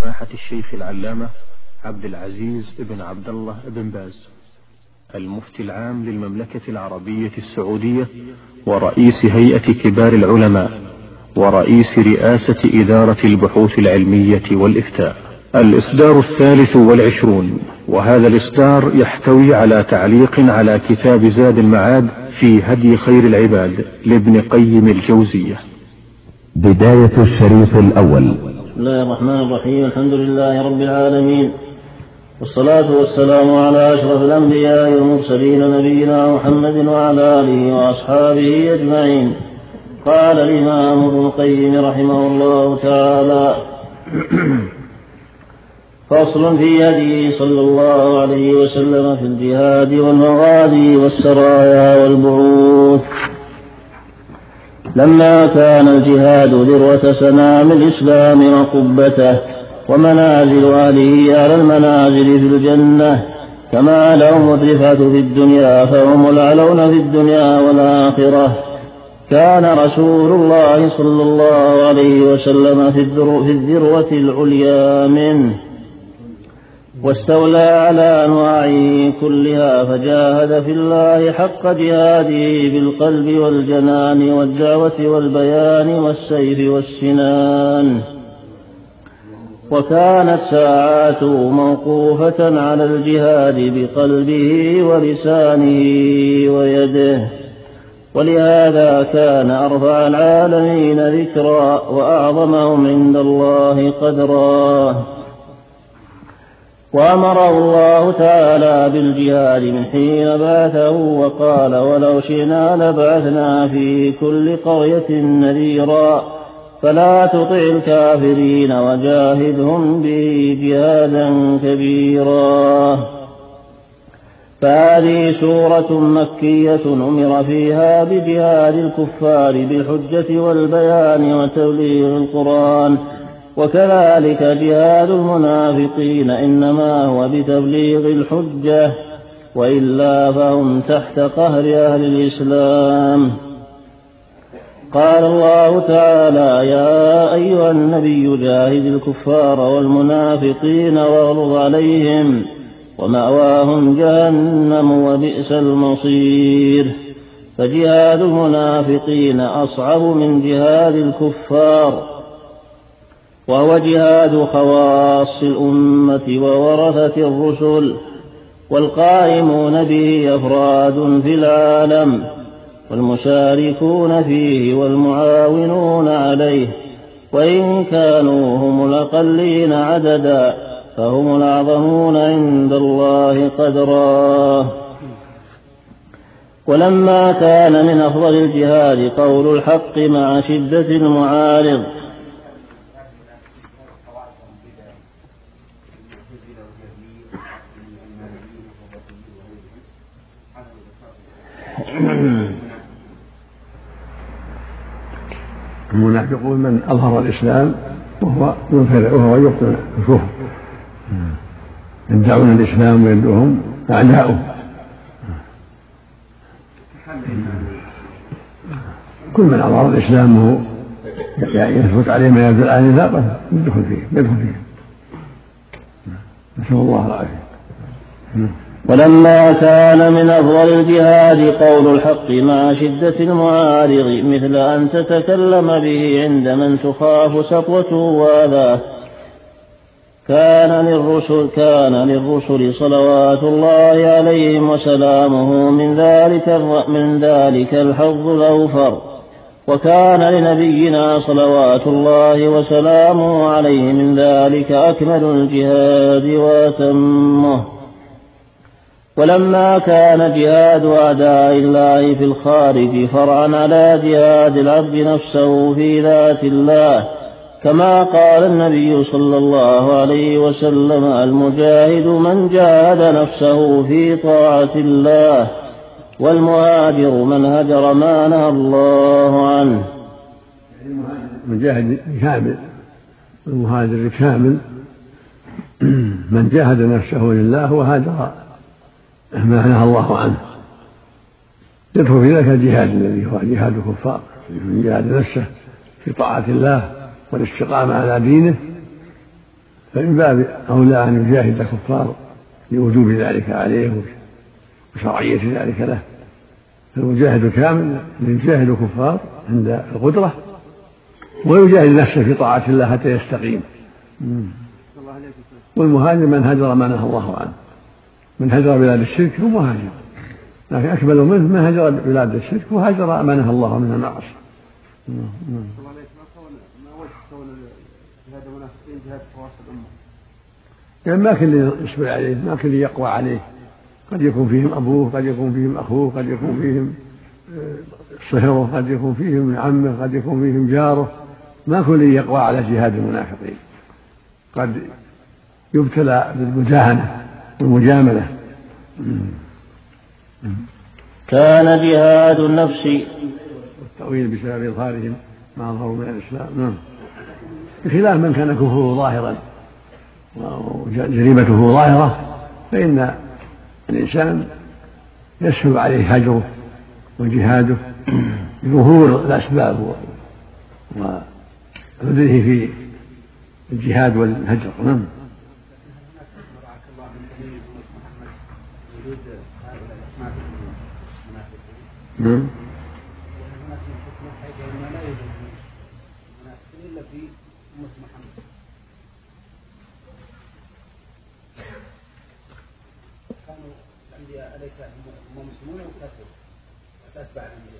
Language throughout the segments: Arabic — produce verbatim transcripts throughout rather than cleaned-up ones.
سماحة الشيخ العلامة عبد العزيز بن عبد الله بن باز المفتي العام للمملكة العربية السعودية ورئيس هيئة كبار العلماء ورئيس رئاسة إدارة البحوث العلمية والإفتاء. الإصدار الثالث والعشرون، وهذا الإصدار يحتوي على تعليق على كتاب زاد المعاد في هدي خير العباد لابن قيم الجوزية. بداية الشريط الأول. بسم الله الرحمن الرحيم. الحمد لله رب العالمين، والصلاة والسلام على أشرف الأنبياء والمرسلين نبينا محمد وعلى آله وأصحابه أجمعين. قال الإمام ابن القيم رحمه الله تعالى: فصل في هديه صلى الله عليه وسلم في الجهاد والمغازي والسرايا والبعوث. لما كان الجهاد ذروة سنام الإسلام وقبته ومنازل أهله على المنازل في الجنة، كما لهم الرفعة في الدنيا فهم الأعلون في الدنيا والآخرة، كان رسول الله صلى الله عليه وسلم في الذروة العليا منه، واستولى على أنواعه كلها، فجاهد في الله حق جهاده بالقلب والجنان والدعوة والبيان والسيف والسنان. وكانت ساعاته موقوفة على الجهاد بقلبه ولسانه ويده، ولهذا كان أرفع العالمين ذكرا وأعظمهم عند الله قدرا. وأمره الله تعالى بالجهاد من حين بعثه، وقال: ولو شئنا لبعثنا في كل قرية نذيرا، فلا تطع الكافرين وجاهدهم به جهادا كبيرا. فهذه سورة مكية أمر فيها بجهاد الكفار بالحجة والبيان وتبليغ القرآن، وكذلك جهاد المنافقين إنما هو بتبليغ الحجة، وإلا فهم تحت قهر أهل الإسلام. قال الله تعالى: يا أيها النبي جاهد الكفار والمنافقين واغلظ عليهم ومأواهم جهنم وبئس المصير. فجهاد المنافقين أصعب من جهاد الكفار، وهو جهاد خواص الأمة وورثة الرسل، والقائمون به أفراد في العالم، والمشاركون فيه والمعاونون عليه، وإن كانوا هم الأقلين عددا فهم الأعظمون عند الله قدرا. ولما كان من أفضل الجهاد قول الحق مع شدة المعارض، المنافقون من أظهر الإسلام وهو ينكر وهو يبطن الكفر، يدعون الإسلام ويدعوهم أعداؤه. كل من أظهر الإسلام وهو يثبت عليه ما يدل على نفاقه يدخل فيه يدخل فيه نسأل الله العافية. ولما كان من أفضل الجهاد قول الحق مع شدة المعارض، مثل أن تتكلم به عند من تخاف سطوته وأذاه، كان للرسل كان للرسل صلوات الله عليهم وسلامه من ذلك من ذلك الحظ الأوفر، وكان لنبينا صلوات الله وسلامه عليه من ذلك أكمل الجهاد وأتمه. ولما كان جهاد أعداء الله في الخارج فرعا على جهاد العبد نفسه في ذات الله، كما قال النبي صلى الله عليه وسلم: المجاهد من جاهد نفسه في طاعة الله، والمهاجر من هجر ما نهى الله عنه. المجاهد كامل والمهاجر كامل. من جاهد نفسه لله وهاجر ما نهى الله عنه، يدخل في ذلك الجهاد الذي هو جهاد الكفار، من جهاد نفسه في طاعة الله والاستقامة على دينه، فمن باب أولى أن يجاهد الكفار لوجوب ذلك عليه وشرعية ذلك له. فالمجاهد كامل يجاهد الكفار عند القدرة ويجاهد نفسه في طاعة الله حتى يستقيم. والمهاجر من هجر ما نهى الله عنه، من هجر بلاد الشرك هو مهاجر، لكن أكمل منه من هجر بلاد الشرك وهجر ما نهى الله من المعاصي. يعني ما كل يصبر عليه، ما كل يقوى عليه، قد يكون فيهم أبوه، قد يكون فيهم أخوه، قد يكون فيهم صهره، قد يكون فيهم عمه، قد يكون فيهم جاره، ما كل يقوى على جهاد المنافقين، قد يبتلى بالمداهنة والمجاملة. كان جهاد النفس والتأويل بسبب إظهارهم ما أظهروا من الإسلام، نعم، بخلاف من كان كفره ظاهرا وجريمته ظاهرة فإن الإنسان يسهل عليه هجره وجهاده بظهور الأسباب وعذره في الجهاد والهجر. نعم. نعم. الأنبياء أليس هم مسلمون أو كافرون؟ أتباع الأنبياء.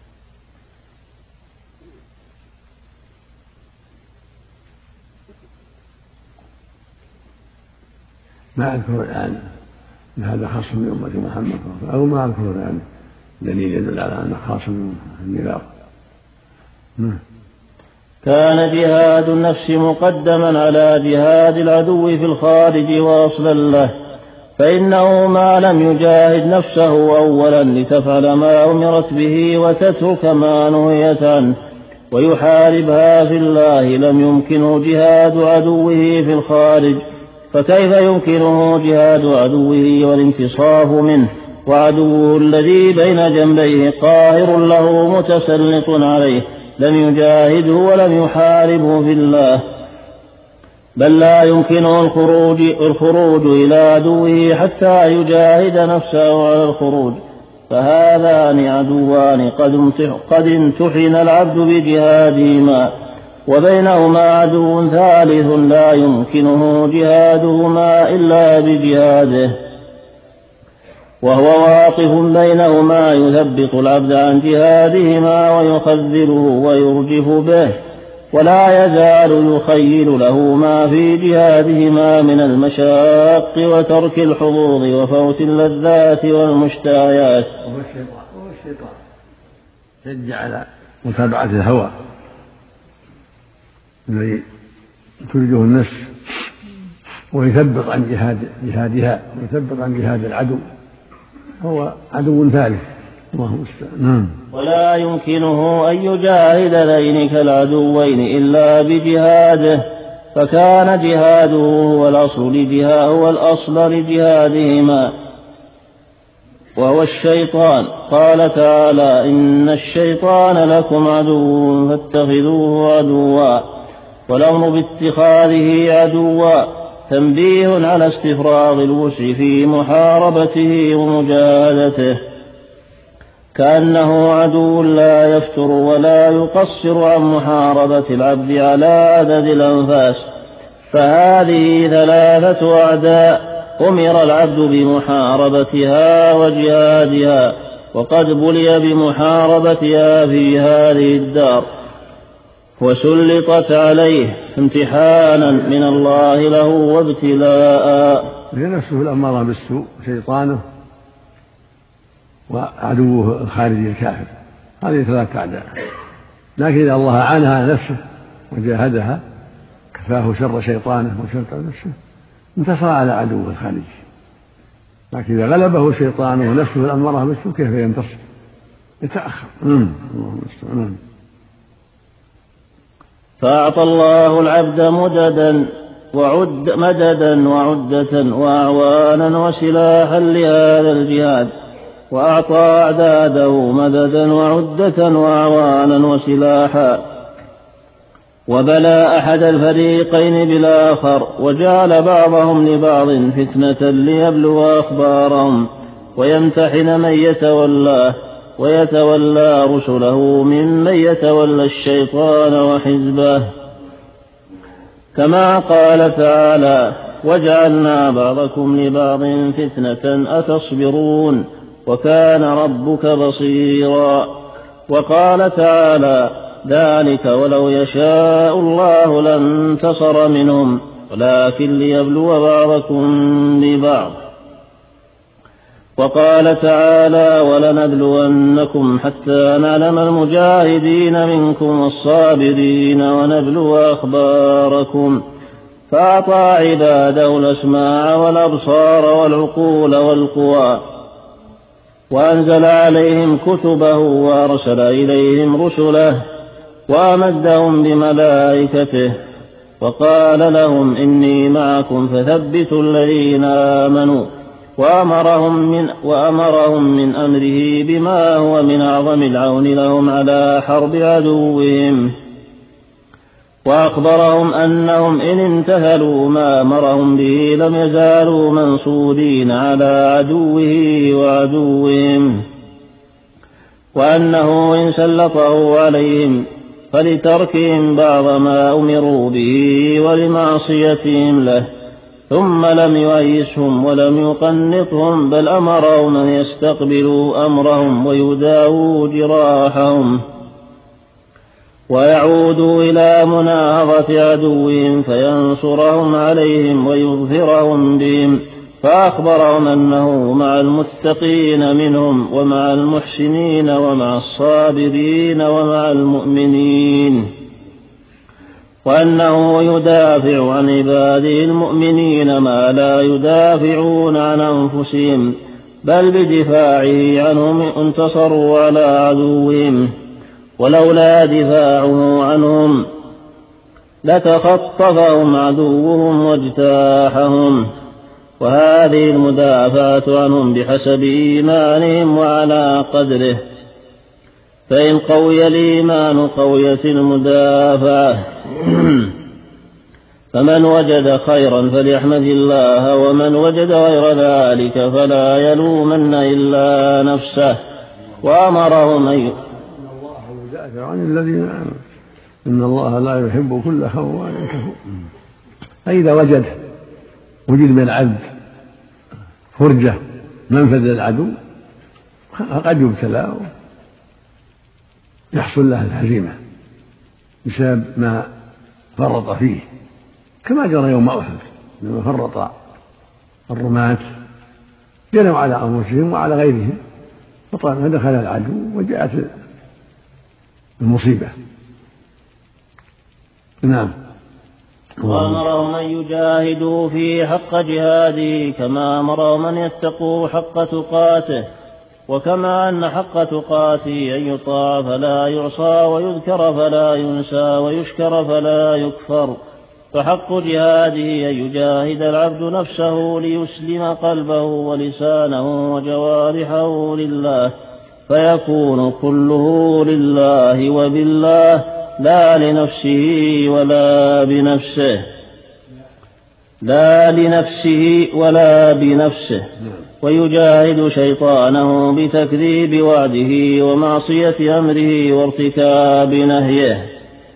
ما أذكر الآن أن هذا خاص من أمة محمد أو ما أذكر الآن دليل يدل على أنه خاص من النفاق. كان جهاد النفس مقدما على جهاد العدو في الخارج وأصلا له، فإنه ما لم يجاهد نفسه أولا لتفعل ما أمرت به وتترك ما نهيت عنه ويحاربها في الله لم يمكنه جهاد عدوه في الخارج، فكيف يمكنه جهاد عدوه والانتصاف منه وعدوه الذي بين جنبيه قاهر له متسلط عليه لم يجاهده ولم يحاربه في الله، بل لا يمكنه الخروج, الخروج إلى عدوه حتى يجاهد نفسه على الخروج، فهذان عدوان قد امتحن العبد بجهادهما، وبينهما عدو ثالث لا يمكنه جهادهما إلا بجهاده، وهو واقف بينهما يثبط العبد عن جهادهما ويخذله ويرجف به، ولا يزال يخيل له ما في جهادهما من المشاق وترك الحظوظ وفوت اللذات والمشتهيات. وهو الشيطان شجع على متابعة الهوى الذي تريده النفس ويثبط عن جهاد جهادها ويثبط عن جهاد العدو، هو عدو ثالث. الله المستعان. ولا يمكنه أن يجاهد ذينك العدوين إلا بجهاده، فكان جهاده هو الأصل لجهاد هو الأصل لجهادهما وهو الشيطان. قال تعالى: إن الشيطان لكم عدو فاتخذوه عدوا، والأمر باتخاذه عدوا تنبيه على استفراغ الوسع في محاربته ومجاهدته، كأنه عدو لا يفتر ولا يقصر عن محاربة العبد على عدد الأنفاس، فهذه ثلاثة أعداء أمر العبد بمحاربتها وجهادها، وقد بلي بمحاربتها في هذه الدار وسلطت عليه امتحانا من الله له وابتلاء. لنفسه الأمارة بالسوء شيطانه وعدوه الخارجي الكافر، هذه ثلاثة أعداء، لكن إذا الله أعانها على نفسه وجاهدها كفاه شر شيطانه وشر نفسه انتصر على عدوه الخارجي، لكن إذا غلبه شيطانه ونفسه الأمارة بالسوء كيف ينتصر؟ يتأخر. الله المستعان. فأعطى الله العبد مددا وعد مددا وعدة وأعوانا وسلاحا لهذا الجهاد، وأعطى أعداده مددا وعدة وأعوانا وسلاحا، وبلى أحد الفريقين بالآخر، وجعل بعضهم لبعض فتنة ليبلو أخبارهم ويمتحن من يتولاه ويتولى رسله ممن يتولى الشيطان وحزبه، كما قال تعالى: وجعلنا بعضكم لبعض فتنة أتصبرون وكان ربك بصيرا. وقال تعالى: ذلك ولو يشاء الله لانتصر منهم ولكن ليبلو بعضكم ببعض. وقال تعالى: ولنبلونكم حتى نعلم المجاهدين منكم والصابرين ونبلو أخباركم، فأعطى عباده الأسماع والأبصار والعقول والقوى، وأنزل عليهم كتبه وأرسل إليهم رسله وأمدهم بملائكته، وقال لهم: إني معكم فثبتوا الذين آمنوا، وأمرهم من, وأمرهم من أمره بما هو من أعظم العون لهم على حرب عدوهم، وأخبرهم أنهم إن امتثلوا ما أمرهم به لم يزالوا منصورين على عدوه وعدوهم، وأنه إن سلطه عليهم فلتركهم بعض ما أمروا به ولمعصيتهم له، ثم لم يؤيسهم ولم يقنطهم، بل أمرهم أن يستقبلوا أمرهم ويداووا جراحهم ويعودوا إلى مناهضة عدوهم فينصرهم عليهم ويظفرهم بهم، فأخبرهم أنه مع المتقين منهم ومع المحسنين ومع الصابرين ومع المؤمنين، وأنه يدافع عن عباده المؤمنين ما لا يدافعون عن أنفسهم، بل بدفاعه عنهم انتصروا على عدوهم، ولولا دفاعه عنهم لتخطفهم عدوهم واجتاحهم. وهذه المدافعة عنهم بحسب إيمانهم وعلى قدره، فإن قوي الإيمان قويت المدافعة. فمن وجد خيرا فليحمد الله، ومن وجد غير ذلك فلا يلومن إلا نفسه. وأمرهم أن يدافع عن الذين آمنوا إن الله لا يحب كل خوان كفور. فإذا وجد وجد من العبد فرجة منفذ للعدو فقد يبتلى يحصل له الهزيمة بسبب ما فرط فيه، كما جرى يوم أحد لما فرط الرماة جنوا على أنفسهم وعلى غيرهم فدخل العدو وجاءت المصيبة. نعم. وأمرهم أن يجاهدوا في حق جهاده كما أمرهم أن يتقوا حق تقاته، وكما أن حق تقاته أن يطاع فلا يعصى ويذكر فلا ينسى ويشكر فلا يكفر، فحق جهاده أن يجاهد العبد نفسه ليسلم قلبه ولسانه وجوارحه لله، فيكون كله لله وبالله لا لنفسه ولا بنفسه لا لنفسه ولا بنفسه ويجاهد شيطانه بتكذيب وعده ومعصية أمره وارتكاب نهيه،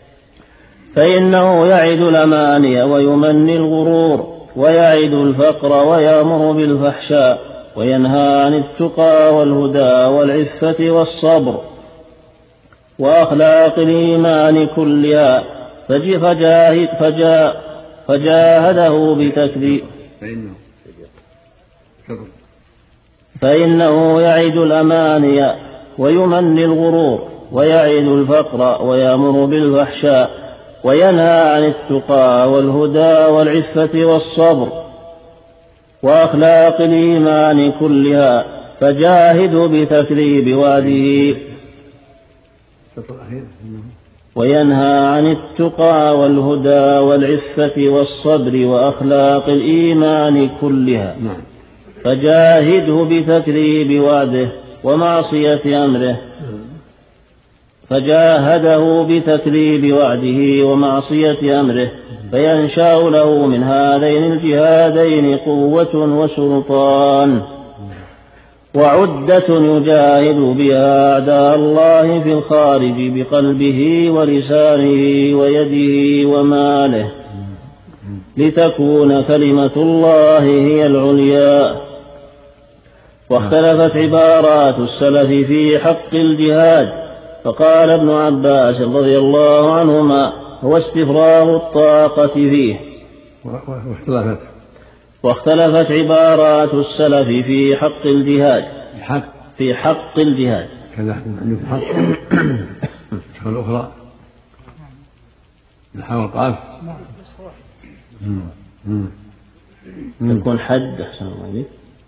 فإنه يعد الأماني ويمني الغرور ويعد الفقر ويأمر بالفحشاء وينهى عن التقى والهدى والعفة والصبر وأخلاق الإيمان كلها، فجاهد فجا فجاهده بتكذيب فإنه يعد الأماني ويمني الغرور ويعد الفقر ويأمر بالفحشاء وينهى عن التقى والهدى والعفة والصبر وأخلاق الإيمان كلها، فجاهده بتكذيب وعده وينهى عن التقى والهدى والعفة والصبر وأخلاق الإيمان كلها، فجاهده بتكذيب وعده ومعصية أمره، فجاهده بتكذيب وعده ومعصية أمره، فينشأ له من هذين الجهادين قوة وسلطان وعدة يجاهد بها أعداء الله في الخارج بقلبه ولسانه ويده وماله، لتكون كلمة الله هي العليا. واختلفت عبارات السلف في حق الجهاد، فقال ابن عباس رضي الله عنهما: هو استفراغ الطاقة فيه. واختلفت واختلفت عبارات السلف في حق الجهاد حق في حق الجهاد كذا عندكم حق الأخرى نحو القاف يكون حد أحسن الله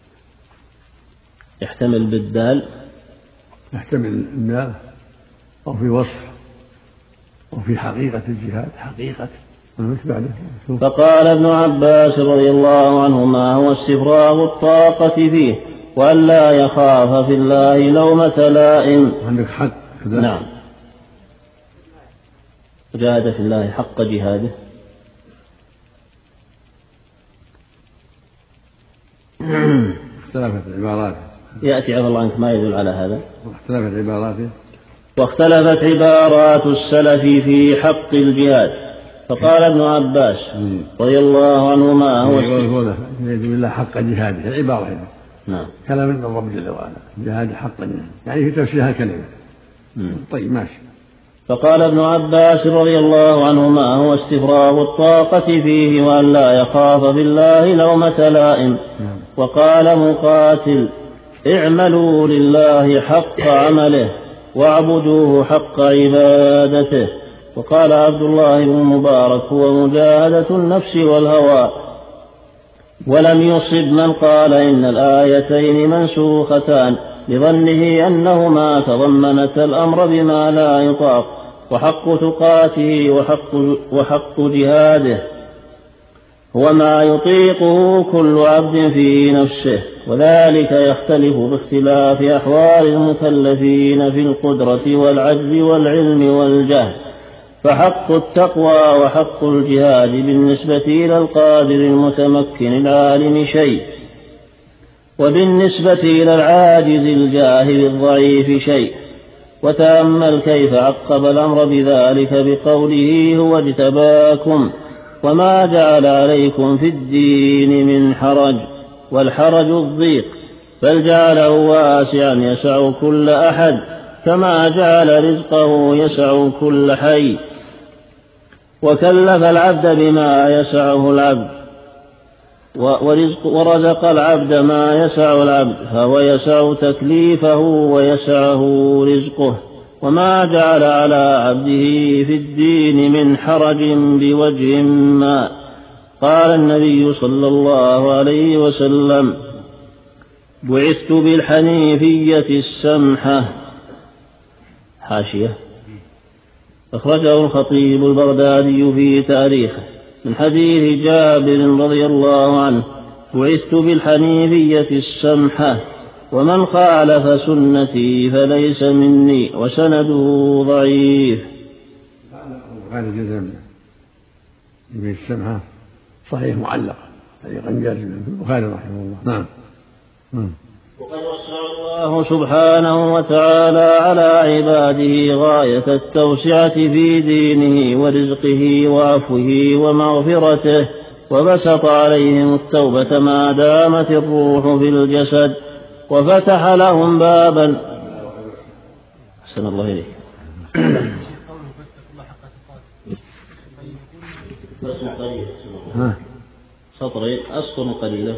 يحتمل بالدال، يحتمل الدال أو في وصف أو في حقيقة الجهاد حقيقة. فقال ابن عباس رضي الله عنهما: هو استفراغ الطاقة فيه وأن لا يخاف في الله لومة لائم. عندك حق كذا. نعم، جاهد في الله حق جهاده. اختلفت العبارات، يأتي عفى الله عنك ما يدل على هذا. واختلفت عباراته واختلفت عبارات السلف في حق الجهاد، فقال ابن عباس رضي الله عنهما: هو يقول بالله حق جهاده العبارة هنا. نعم، كلام من الرب جل وعلا، جهاد حقا يعني في تفسير الكلمة. طيب ماشي. فقال ابن عباس رضي الله عنهما: هو استفراغ الطاقة فيه وأن لا يخاف بالله لومة لائم. وقال مقاتل: اعملوا لله حق عمله واعبدوه حق عبادته. وقال عبد الله بن المبارك: هو مجاهدة النفس والهوى. ولم يصب من قال إن الآيتين منسوختان لظنه أنهما تضمنتا الأمر بما لا يطاق، وحق تقاته وحق, وحق جهاده هو ما يطيقه كل عبد في نفسه، وذلك يختلف باختلاف أحوال المكلفين في القدرة والعجز والعلم والجهل. فحق التقوى وحق الجهاد بالنسبة إلى القادر المتمكن العالم شيء، وبالنسبة إلى العاجز الجاهل الضعيف شيء. وتأمل كيف عقب الأمر بذلك بقوله: هو اجتباكم وما جعل عليكم في الدين من حرج، والحرج الضيق، بل جعله واسعا يسع كل أحد، كما جعل رزقه يسع كل حي. وكلف العبد بما يسعه العبد، ورزق ورزق العبد ما يسع العبد، فهو يسع تكليفه ويسعه رزقه. وما جعل على عبده في الدين من حرج بوجه ما. قال النبي صلى الله عليه وسلم: بعثت بالحنيفية السمحة. حاشية. أخرجه الخطيب البغدادي في تاريخه من حديث جابر رضي الله عنه: بعثت بالحنيفية السمحة، ومن خالف سنتي فليس مني، وسنده ضعيف. هذا الجزم بالسمحة صحيح معلق طريقا جازما في البخاري رحمه الله. نعم. وقد وسع الله سبحانه وتعالى على عباده غاية التوسعة في دينه ورزقه وعفوه ومغفرته، وبسط عليهم التوبة ما دامت الروح في الجسد، وفتح لهم بابا. أحسن الله إليك. سطرين أسطر قليلة.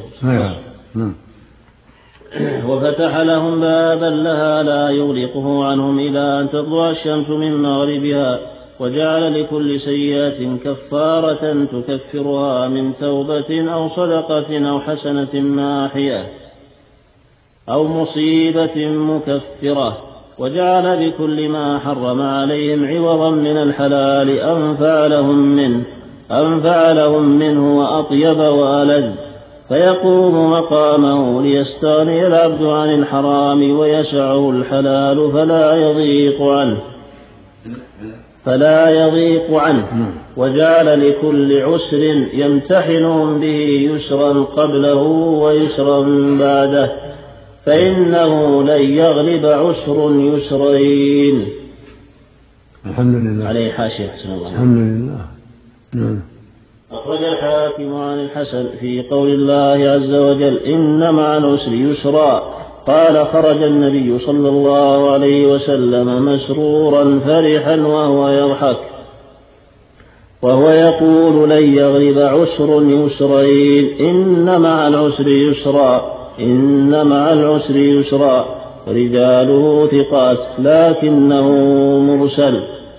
وفتح لهم بابا لها لا يغلقه عنهم إلى أن تطلع الشمس من مغربها، وجعل لكل سيئة كفارة تكفرها من توبة أو صدقة أو حسنة ماحية أو مصيبة مكفرة، وجعل لكل ما حرم عليهم عوضا من الحلال أنفع لهم منه أنفع لهم منه وأطيب وألذ، فيقوم مقامه ليستغني العبد عن الحرام ويسعه الحلال فلا يضيق عنه. فلا يضيق عنه، وجعل لكل عسر يمتحنون به يسرا قبله ويسرا بعده، فإنه لن يغلب عسر يسرين. الحمد لله. عليه حاشية. الحمد لله. نعم. أخرج الحاكم عن الحسن في قول الله عز وجل: إن مع العسر يسرا. قال: خرج النبي صلى الله عليه وسلم مسرورا فرحا وهو يضحك وهو يقول: لن يغلب عسر يسرين، إن مع العسر يسرا، إن مع العسر يسرا، رجاله ثقات لكنه مرسل.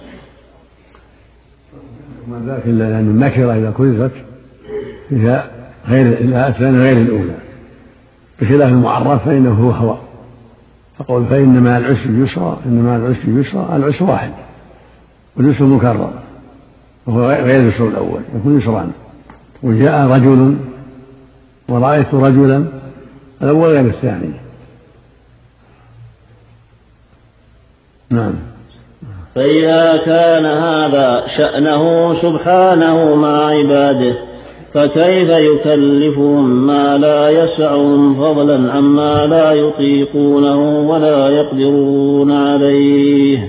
وما ذاك إلا لأن النكرة إذا كذبت فيها غير الثانية غير الأولى، بخلاف المعرف فإنه هو هو. فقول فإن مع العسر يسرا، إن مع العسر يسرا، العسر واحد واليسر مكرر وهو غير اليسر الأول، يكون يسران. وجاء رجل ورأيت رجلا، الأول غير الثاني. نعم. فإذا كان هذا شأنه سبحانه مع عباده، فكيف يكلفهم ما لا يسعهم فضلا عما لا يطيقونه ولا يقدرون عليه.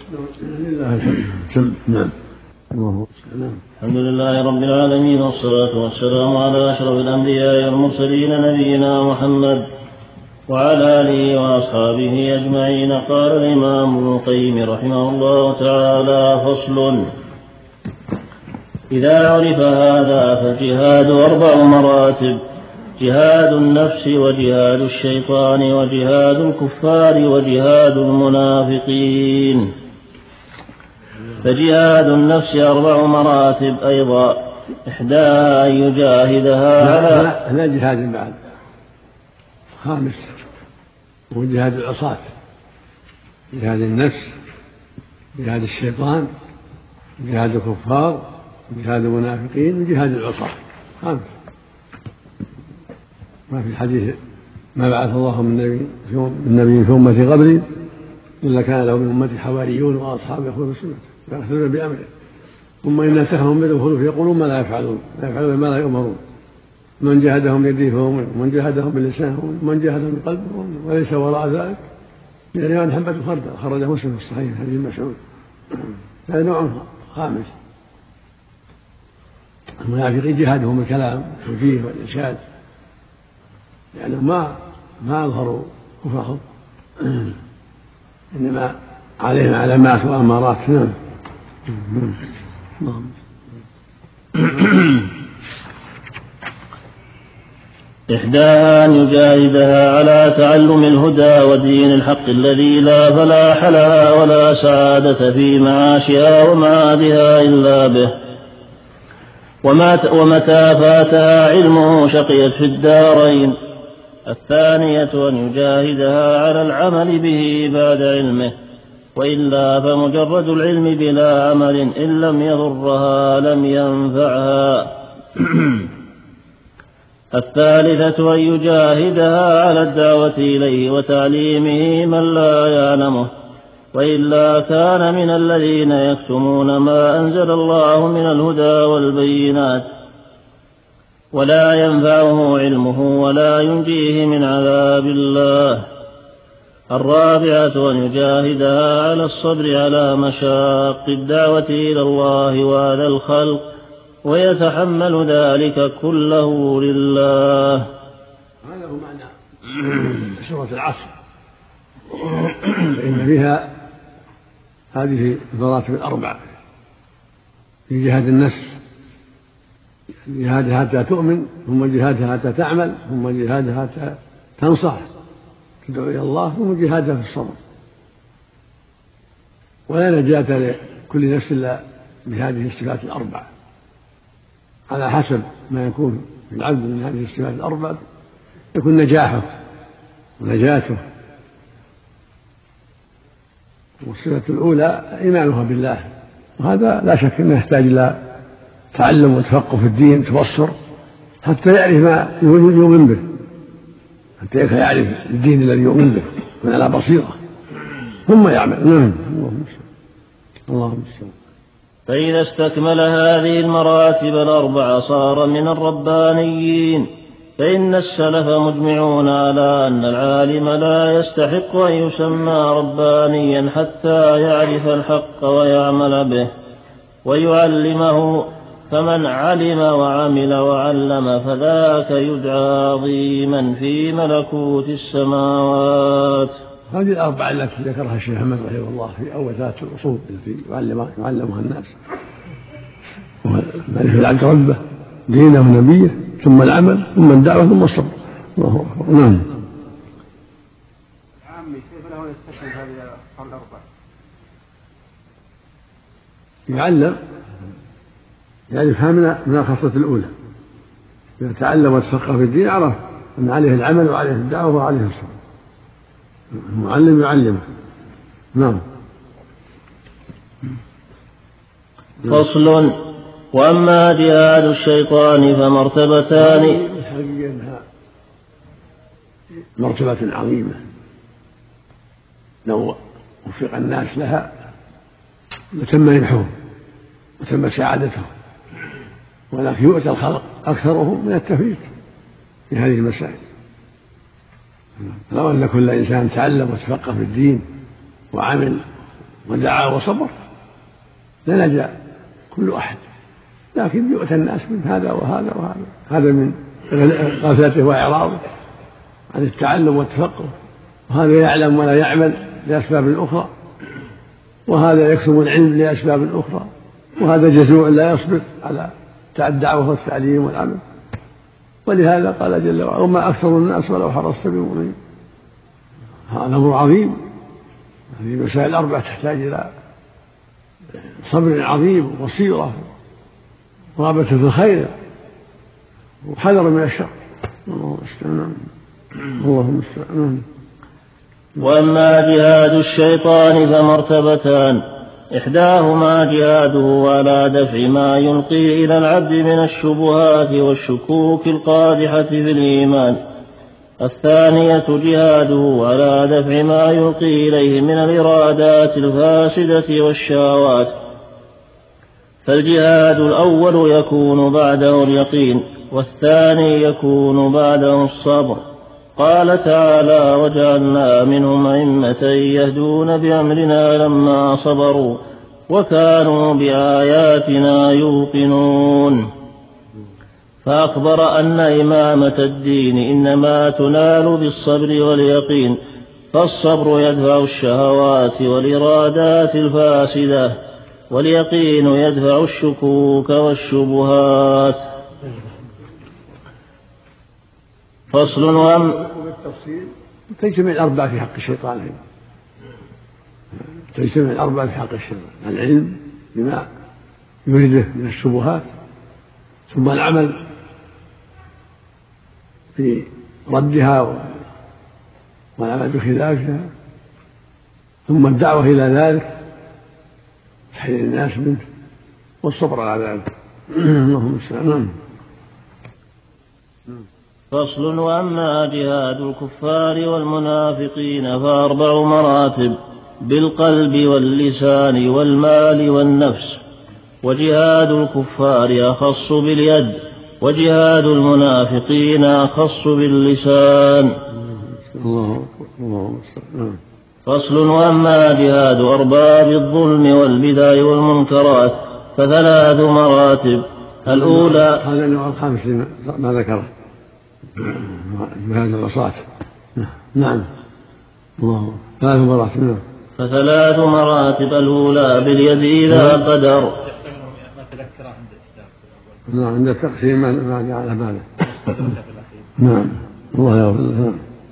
نعم. الحمد لله رب العالمين، والصلاة والسلام على أشرف الأنبياء والمرسلين نبينا محمد وعلى آله وأصحابه أجمعين. قال الإمام ابن القيم رحمه الله تعالى: فصل: إذا عرف هذا فالجهاد أربع مراتب: جهاد النفس، وجهاد الشيطان، وجهاد الكفار، وجهاد المنافقين. فجهاد النفس أربع مراتب أيضا، إحداها أن يجاهدها على لا جهاد بعد خامس، هو جهاد العصاة: جهاد النفس، جهاد الشيطان، جهاد الكفار، جهاد المنافقين، وجهاد العصاة. خامس. ما في الحديث: ما بعث الله من نبي من نبي في أمتي قبلي إلا كان له من أمتي حواريون وأصحاب يأخذون بسنته ويأخذون بأمره، ثم إن أتاهم بالخلف يقولون ما لا يفعلون، لا يفعلون ما لا يؤمرون. من جاهدهم بيده فهو منهم، ومن جاهدهم بلسانه، ومن جاهدهم بقلبه، وليس وراء ذلك يعني حبة خردل. خرج مسلم في الصحيح حديث مسعود. هذا نوع خامس. المنافقين جهادهم الكلام والتوجيه والإرشاد، يعني ما ما أظهروا كفرهم، إنما عليهم علامات وأمارات. نعم. إحداها أن يجاهدها على تعلم الهدى ودين الحق الذي لا فلاح لها ولا سعادة في معاشها ومعادها إلا به، ومتى فاتها علمه شقيت في الدارين. الثانية أن يجاهدها على العمل به بعد علمه، وإلا فمجرد العلم بلا عمل إن لم يضرها لم ينفعها. الثالثة أن يجاهدها على الدعوة إليه وتعليمه من لا يعلمه، وإلا كان من الذين يكتمون ما أنزل الله من الهدى والبينات، ولا ينفعه علمه ولا ينجيه من عذاب الله. الرابعة أن يجاهدها على الصبر على مشاق الدعوة إلى الله وعلى الخلق، ويتحمل ذلك كله لله. هذا هو معنى سورة العصر، فإن فيها هذه المراتب الأربع: في جهاد النفس، جهادها حتى تؤمن، ثم جهادها حتى تعمل، ثم جهادها حتى تنصح تدعو إلى الله، ثم جهادها في الصبر. ولا نجاة لكل نفس إلا بهذه الصفات الأربع، على حسب ما يكون في العبد من هذه الصفات الأربع يكون نجاحه ونجاته. والصفة الأولى إيمانها بالله، وهذا لا شك أنه يحتاج إلى تعلم وتفقه في الدين، تبصر حتى يعرف ما يؤمن به، حتى يعرف الدين الذي يؤمن به، يكون على بصيرة ثم يعمل. اللهم صل. فإذا استكمل هذه المراتب الأربع صار من الربانيين. فإن السلف مجمعون على أن العالم لا يستحق أن يسمى ربانيا حتى يعرف الحق ويعمل به ويعلمه، فمن علم وعمل وعلم فذاك يدعى عظيما في ملكوت السماوات. هذه الأربعة التي ذكرها الشيخ أحمد رحمه الله في أول ثلاث الأصول التي يعلمها الناس: معرفة العبد ربه، دينه ونبيه، ثم العمل، ثم الدعوة، ثم الصبر. الله أكبر. نعم. عامي كيف له يستكمل هذه الأربعة؟ يعلم يعني يفهمنا من الخصلة الأولى. إذا تعلم وتفقه في الدين عرف أن عليه العمل وعليه الدعوة وعليه الصبر. المعلم يعلمه. نعم. فصل. وأما جهاد الشيطان فمرتبتان. مرتبة عظيمة لو وفق الناس لها لتم ربحهم وتم سعادتهم، ولكن يؤتى الخلق أكثرهم من التفريط في هذه المسائل. لو أن كل إنسان تعلم وتفقه في الدين وعمل ودعا وصبر لنجا كل أحد، لكن يؤتى الناس من هذا وهذا وهذا، هذا من غفلته وإعراضه عن التعلم والتفقه، وهذا يعلم ولا يعمل لأسباب أخرى، وهذا يكتم العلم لأسباب أخرى، وهذا جزوع لا يصبر على الدعوة والتعليم والعمل. ولهذا قال جل وعلا: وما أكثر الناس ولو حرصت بمؤمنين. هذا أمر عظيم. هذه المسائل الأربعة تحتاج إلى صبر عظيم وبصيرة ورغبة في الخير وحذر من الشر. اللهم استعان. اللهم استعان. وأما جهاد الشيطان فمرتبتان: إحداهما جهاده على دفع ما يلقي إلى العبد من الشبهات والشكوك القادحة في الإيمان، الثانية جهاده على دفع ما يلقي إليه من الإرادات الفاسدة والشهوات. فالجهاد الأول يكون بعده اليقين، والثاني يكون بعده الصبر. قال تعالى: وجعلنا منهم أئمة يهدون بأمرنا لما صبروا وكانوا بآياتنا يوقنون. فأخبر أن إمامة الدين إنما تنال بالصبر واليقين، فالصبر يدفع الشهوات والإرادات الفاسدة، واليقين يدفع الشكوك والشبهات. فصل. وأم بالتفصيل تجتمع الأربعة في حق الشيطان، تجتمع الأربعة في حق الشيطان: العلم بما يريده من الشبهات، ثم العمل في ردها والعمل بخلافها، ثم الدعوة إلى ذلك تحذير الناس منه، والصبر على ذلك. اللهم استعان. فصل. وأما جهاد الكفار والمنافقين فأربع مراتب: بالقلب واللسان والمال والنفس. وجهاد الكفار أخص باليد، وجهاد المنافقين أخص باللسان. فصل. وأما جهاد أرباب الظلم والبدع والمنكرات فثلاث مراتب: الأولى. هذا النوع الخامس ما ذكره بهذا الرصاص. نعم. الله. ثلاث مراتب. فثلاث مراتب: الأولى باليد إذا قدر. نعم. عند التقسيم ما جعل باله. نعم. الله يغفر.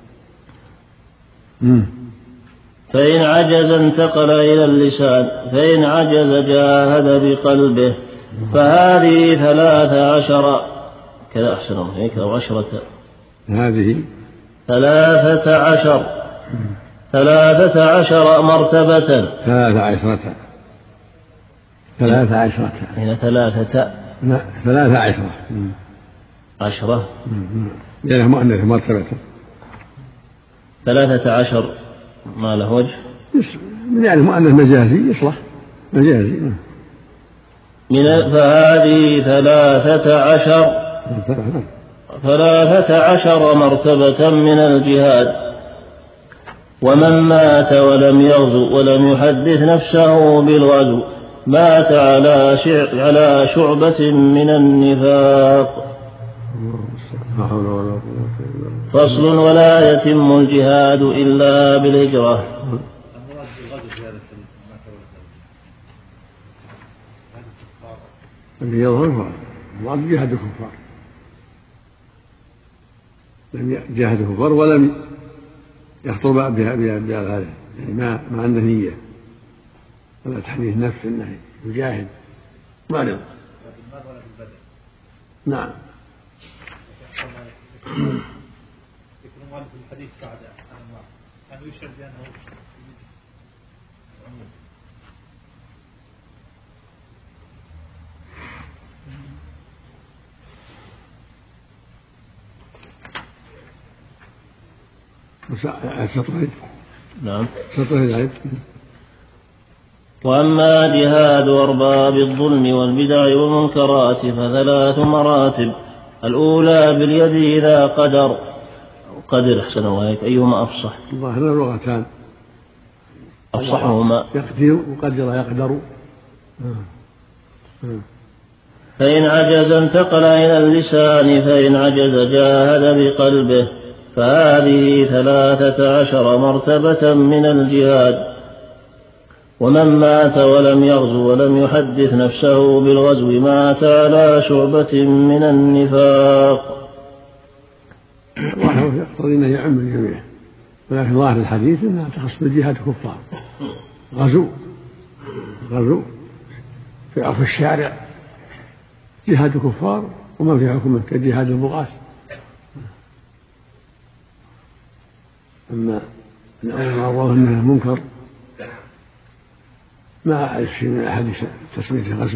فإن عجز انتقل إلى اللسان، فإن عجز جاهد بقلبه. فهذه ثلاث عشر كذا أحسن هيك أو عشرة. هذه ثلاثة عشر ثلاثة عشر مرتبة. ثلاثة عشرة ثلاثة عشرة هنا ثلاثة لا ثلاثة عشرة عشرة يعني مؤنث مرتبة. ثلاثة عشر ما له وجه يعني مؤنث مجازي يصلح من فهذه ثلاثة عشر ثلاثة عشر مرتبة من الجهاد. ومن مات ولم يغزو ولم يحدث نفسه بالغزو مات على على شعبة من النفاق. فصل: ولا يتم الجهاد إلا بالهجرة. الذي يظهر الله جاهد الكفار، لم جاهد الكفار ولم يخطر بها هذا، يعني ما ما عنده نية ولا تحديث نفس انه يجاهد ما رضى. نعم. ذكر مؤلف الحديث بعد أنواع كان يشعر بأنه نعم. وأما جهاد أرباب الظلم والبدع والمنكرات فثلاث مراتب: الأولى باليد إذا قدر قدر أحسن وهيك أيهما أفصح؟ ظاهر اللغتان أفصحهما يقدر وقدر يقدر. فإن عجز انتقل إلى اللسان، فإن عجز جاهد بقلبه. فهذه ثلاثة عشر مرتبة من الجهاد. ومن مات ولم يغزو ولم يحدث نفسه بالغزو مات على شعبة من النفاق. الله يقتضي أنه يعم الجميع، ولكن ظاهر الحديث أنها تخص بالجهاد الكفار. غزو غزو في عرف الشارع جهاد الكفار وما في حكمه كجهاد البغاة. أما ما الله أنه منكر ما أعرف شيء من أحاديث تسمية غزو.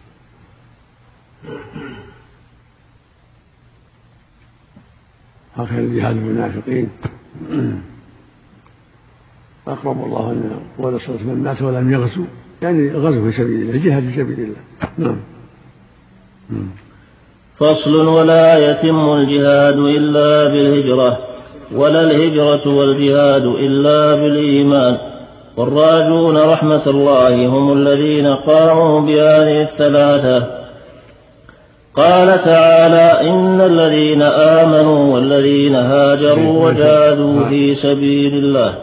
هكذا الجهاد المنافقين أقرب الله أن قول صلى الله عليه وسلم: من مات ولم يغزو، يعني غزو في سبيل الله، جهاد في سبيل الله. نعم. فصل: ولا يتم الجهاد إلا بالهجرة، ولا الهجرة والجهاد إلا بالإيمان. والراجون رحمة الله هم الذين قاموا بهذه الثلاثة. قال تعالى: إن الذين آمنوا والذين هاجروا وجاهدوا في سبيل الله.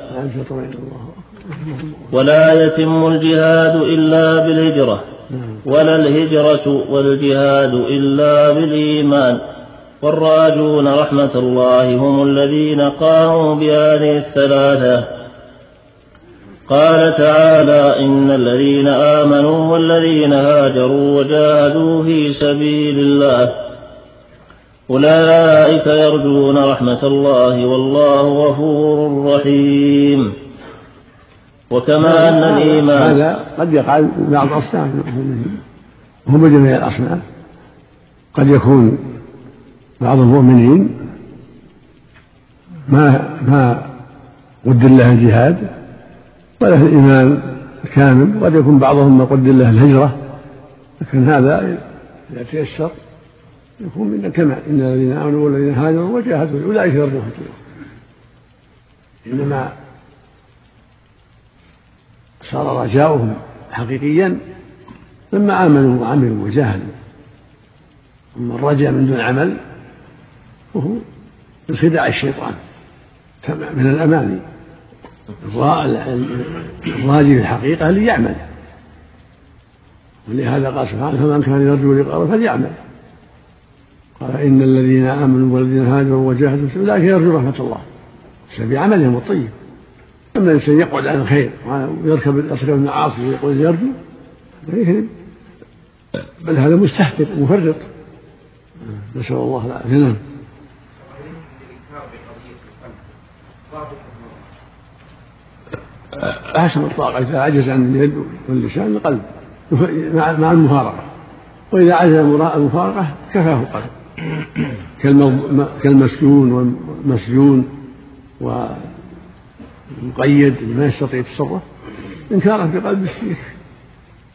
ولا يتم الجهاد إلا بالهجرة، ولا الهجرة والجهاد إلا بالإيمان. والراجون رحمة الله هم الذين قاموا بهذه الثلاثة. قال تعالى: إن الذين آمنوا والذين هاجروا وجاهدوا في سبيل الله أولئك يرجون رحمة الله والله غفور رحيم. وكما أن الإيمان هذا قد يقع بعض الأصناف هم جميع الأصناف. قد يكون بعض المؤمنين ما ما قدر له الجهاد وله الإيمان الكامل، وقد يكون بعضهم ما قدر له الهجرة، لكن هذا إذا تيسر يكون من الكمال. إن الذين آمنوا والذين هاجروا وجاهدوا أولئك يرجون رحمة الله. إنما صار رجاؤهم حقيقيا لما آمنوا وعملوا وجاهدوا. أما الرجاء من دون عمل وهو انخداع الشيطان من الأماني. الراجي في الحقيقة اللي يعمل، ولهذا قال سبحانه: فمن كان يرجو لقاء فليعمل. قال: إن الذين آمنوا والذين هاجروا وجاهدوا أولئك يرجو رحمة الله بعملهم الطيب. أما الإنسان يقعد عن الخير ويركب يركب المعاصي ويقول يرجو، بل هذا مستهتر مفرط، نسأل الله العافية. حسب الطاقة، إذا عجز عن اليد واللسان القلب مع المفارقة، وإذا عجز المفارقة كفاه القلب، كالمسجون والمسجون والمقيد اللي ما يستطيع التصرف إنكارا في قلب الشيخ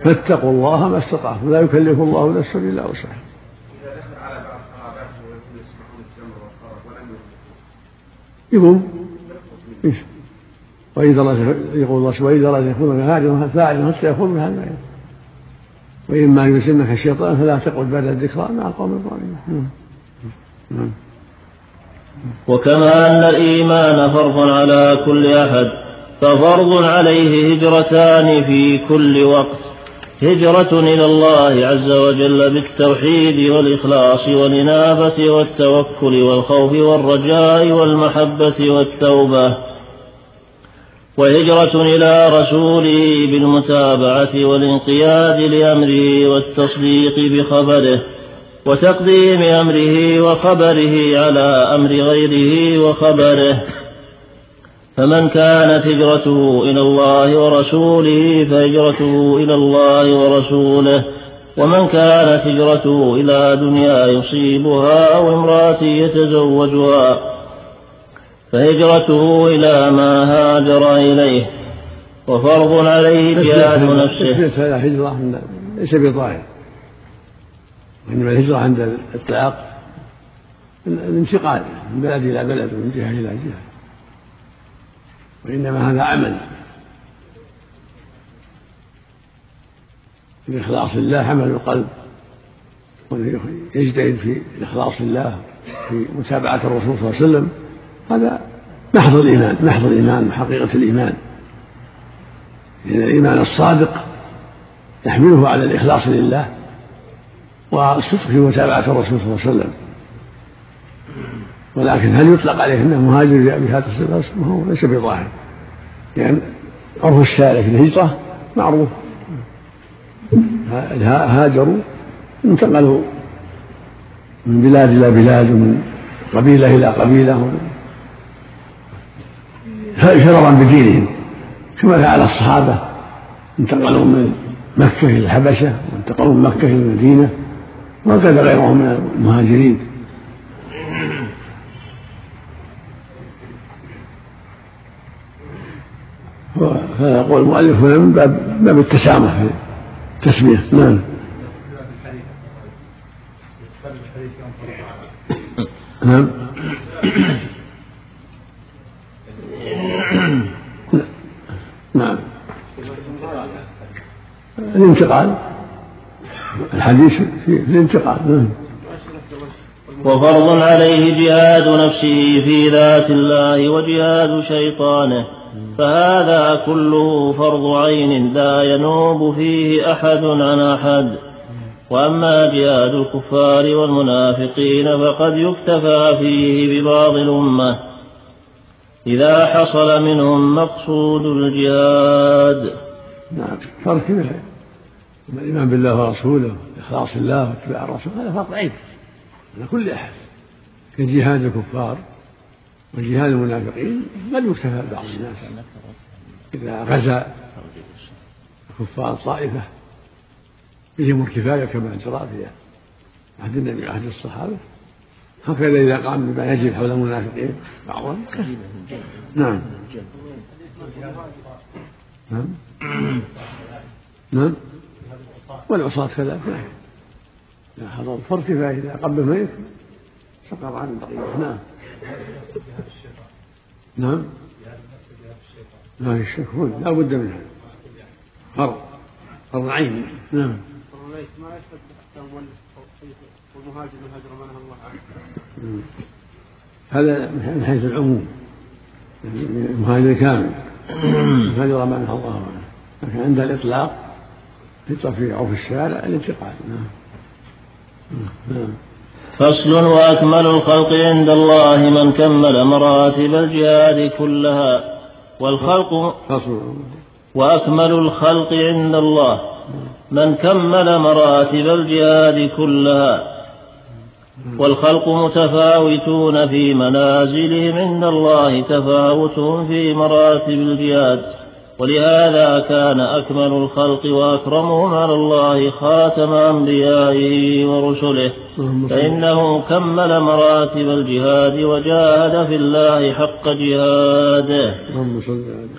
فاتقوا الله ما استطعتم لا يكلف الله نفسا إلا وسعها. يقوم وإذا يقول الله وإذا أراد يكون هاجرا فاعلا حتى يكون من هذا، وإما يسنك الشيطان فلا تقعد بعد الذكرى مع القوم الظالمين. وكما أن الإيمان فرض على كل أحد ففرض عليه هجرتان في كل وقت: هجرة إلى الله عز وجل بالتوحيد والإخلاص والإنابة والتوكل والخوف والرجاء والمحبة والتوبة، وهجرة إلى رسوله بالمتابعة والانقياد لأمره والتصديق بخبره وتقديم أمره وخبره على أمر غيره وخبره. فمن كانت هجرته إلى الله ورسوله فهجرته إلى الله ورسوله، ومن كانت هجرته إلى دنيا يصيبها أو امرأة يتزوجها فهجرته إلى ما هاجر إليه. وفرض عليه جهاد نفسه. هذا هجرة ليس بظاهر، إنما الهجرة عند الإطلاق الانتقال من بلد إلى بلد ومن جهة إلى جهة، وإنما هذا عمل بإخلاص الله، عمل القلب، ويجتهد في إخلاص الله في متابعة الرسول صلى الله عليه وسلم. هذا محض الإيمان، محض الإيمان وحقيقة الإيمان، لأن الإيمان الصادق يحمله على الإخلاص لله والصدق في متابعة الرسول صلى الله عليه وسلم. ولكن هل يطلق عليه أنه مهاجر بهذا الصفة؟ هو ليس بظاهر، يعني عرف الشارع في الهجرة معروف، هاجروا انتقلوا من بلاد إلى بلاد ومن قبيلة إلى قبيلة فررا بدينهم، كما فعل الصحابة انتقلوا من مكة إلى الحبشة وانتقلوا من مكة إلى المدينة، وهكذا غيرهم من المهاجرين. فيقول المؤلف هنا من باب, باب التسامح في التسمية. نعم. نعم. نعم. الانتقال، الحديث في الانتقال. نعم. وفرض عليه جهاد نفسه في ذات الله وجهاد شيطانه، فهذا كله فرض عين لا ينوب فيه أحد عن أحد. وأما جهاد الكفار والمنافقين فقد يكتفى فيه ببعض الأمة إذا حصل منهم مقصود الجهاد. نعم. فرق كبير، الإيمان بالله ورسوله، إخلاص الله واتباع الرسول، هذا فرض عين على كل أحد. كجهاد الكفار وجهاد المنافقين قد يكتفى بعض الناس إذا غزا الكفار طائفة بهم الكفاية كما جرى في عهد النبي وعهد الصحابة، هكذا إذا قام بما يجب حول المنافقين بعضهم. نعم. نعم. نعم. والعصاة كذلك لا حضر فرق كفاية إذا قام بميت سقط عن البقية. نعم. نعم. لا الشك لا بد منها، فرض فرض عين. نعم. ما يشهد تحت والمهاجر والهجر ما نهى الله عنه. هذا من حيث العموم، المهاجر كامل، الهجر ما نهى الله عنه، لكن عند الإطلاق في عرف الشارع الانتقال. نعم. نعم. فصل. وأكمل الخلق عند الله من كمل مراتب الجهاد كلها والخلق فصل. وأكمل الخلق عند الله من كمل مراتب الجهاد كلها والخلق متفاوتون في منازلهم عند الله تفاوتهم في مراتب الجهاد، ولهذا كان أكمل الخلق وأكرمهم على الله خاتم أنبيائه ورسله، فإنه كمل مراتب الجهاد وجاهد في الله حق جهاده.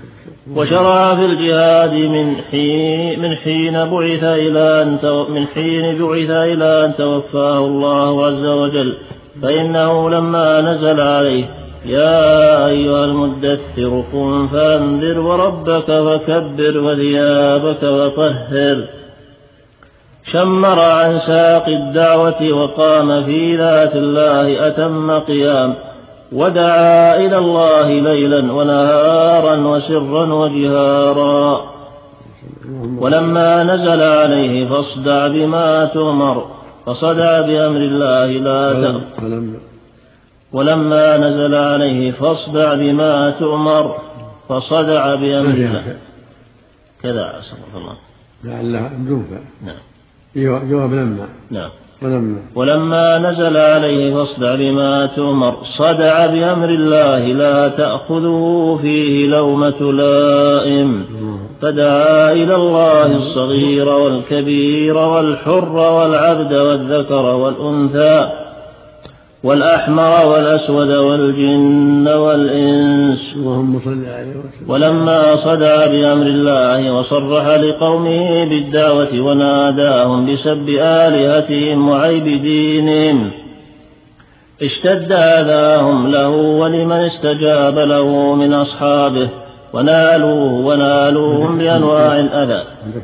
وشرع في الجهاد من حين من حين بعث إلى أن من حين بعث إلى أن توفاه الله عز وجل، فإنه لما نزل عليه يا أيها المدثر قم فأنذر وربك فكبر وثيابك فطهر، شمر عن ساق الدعوة وقام في ذات الله أتم قيام، ودعا إلى الله ليلا ونهارا وسرا وجهارا. ولما نزل عليه فاصدع بما تؤمر فصدع بأمر الله لا تأمر ولما نزل عليه فاصدع بما تؤمر فصدع بأمر الله كذا أسأل الله لعلها مجوفة. نعم جواب لما نعم ولما ولما نزل عليه فاصدع بما تؤمر صدع بأمر الله لا تأخذه فيه لومة لائم، فدعا إلى الله الصغير والكبير والحر والعبد والذكر والأنثى والأحمر والأسود والجن والإنس. ولما صدع بأمر الله وصرح لقومه بالدعوة وناداهم بسب آلهتهم وعيب دينهم اشتد أذاهم له ولمن استجاب له من أصحابه، ونالوه ونالوهم بأنواع الأذى.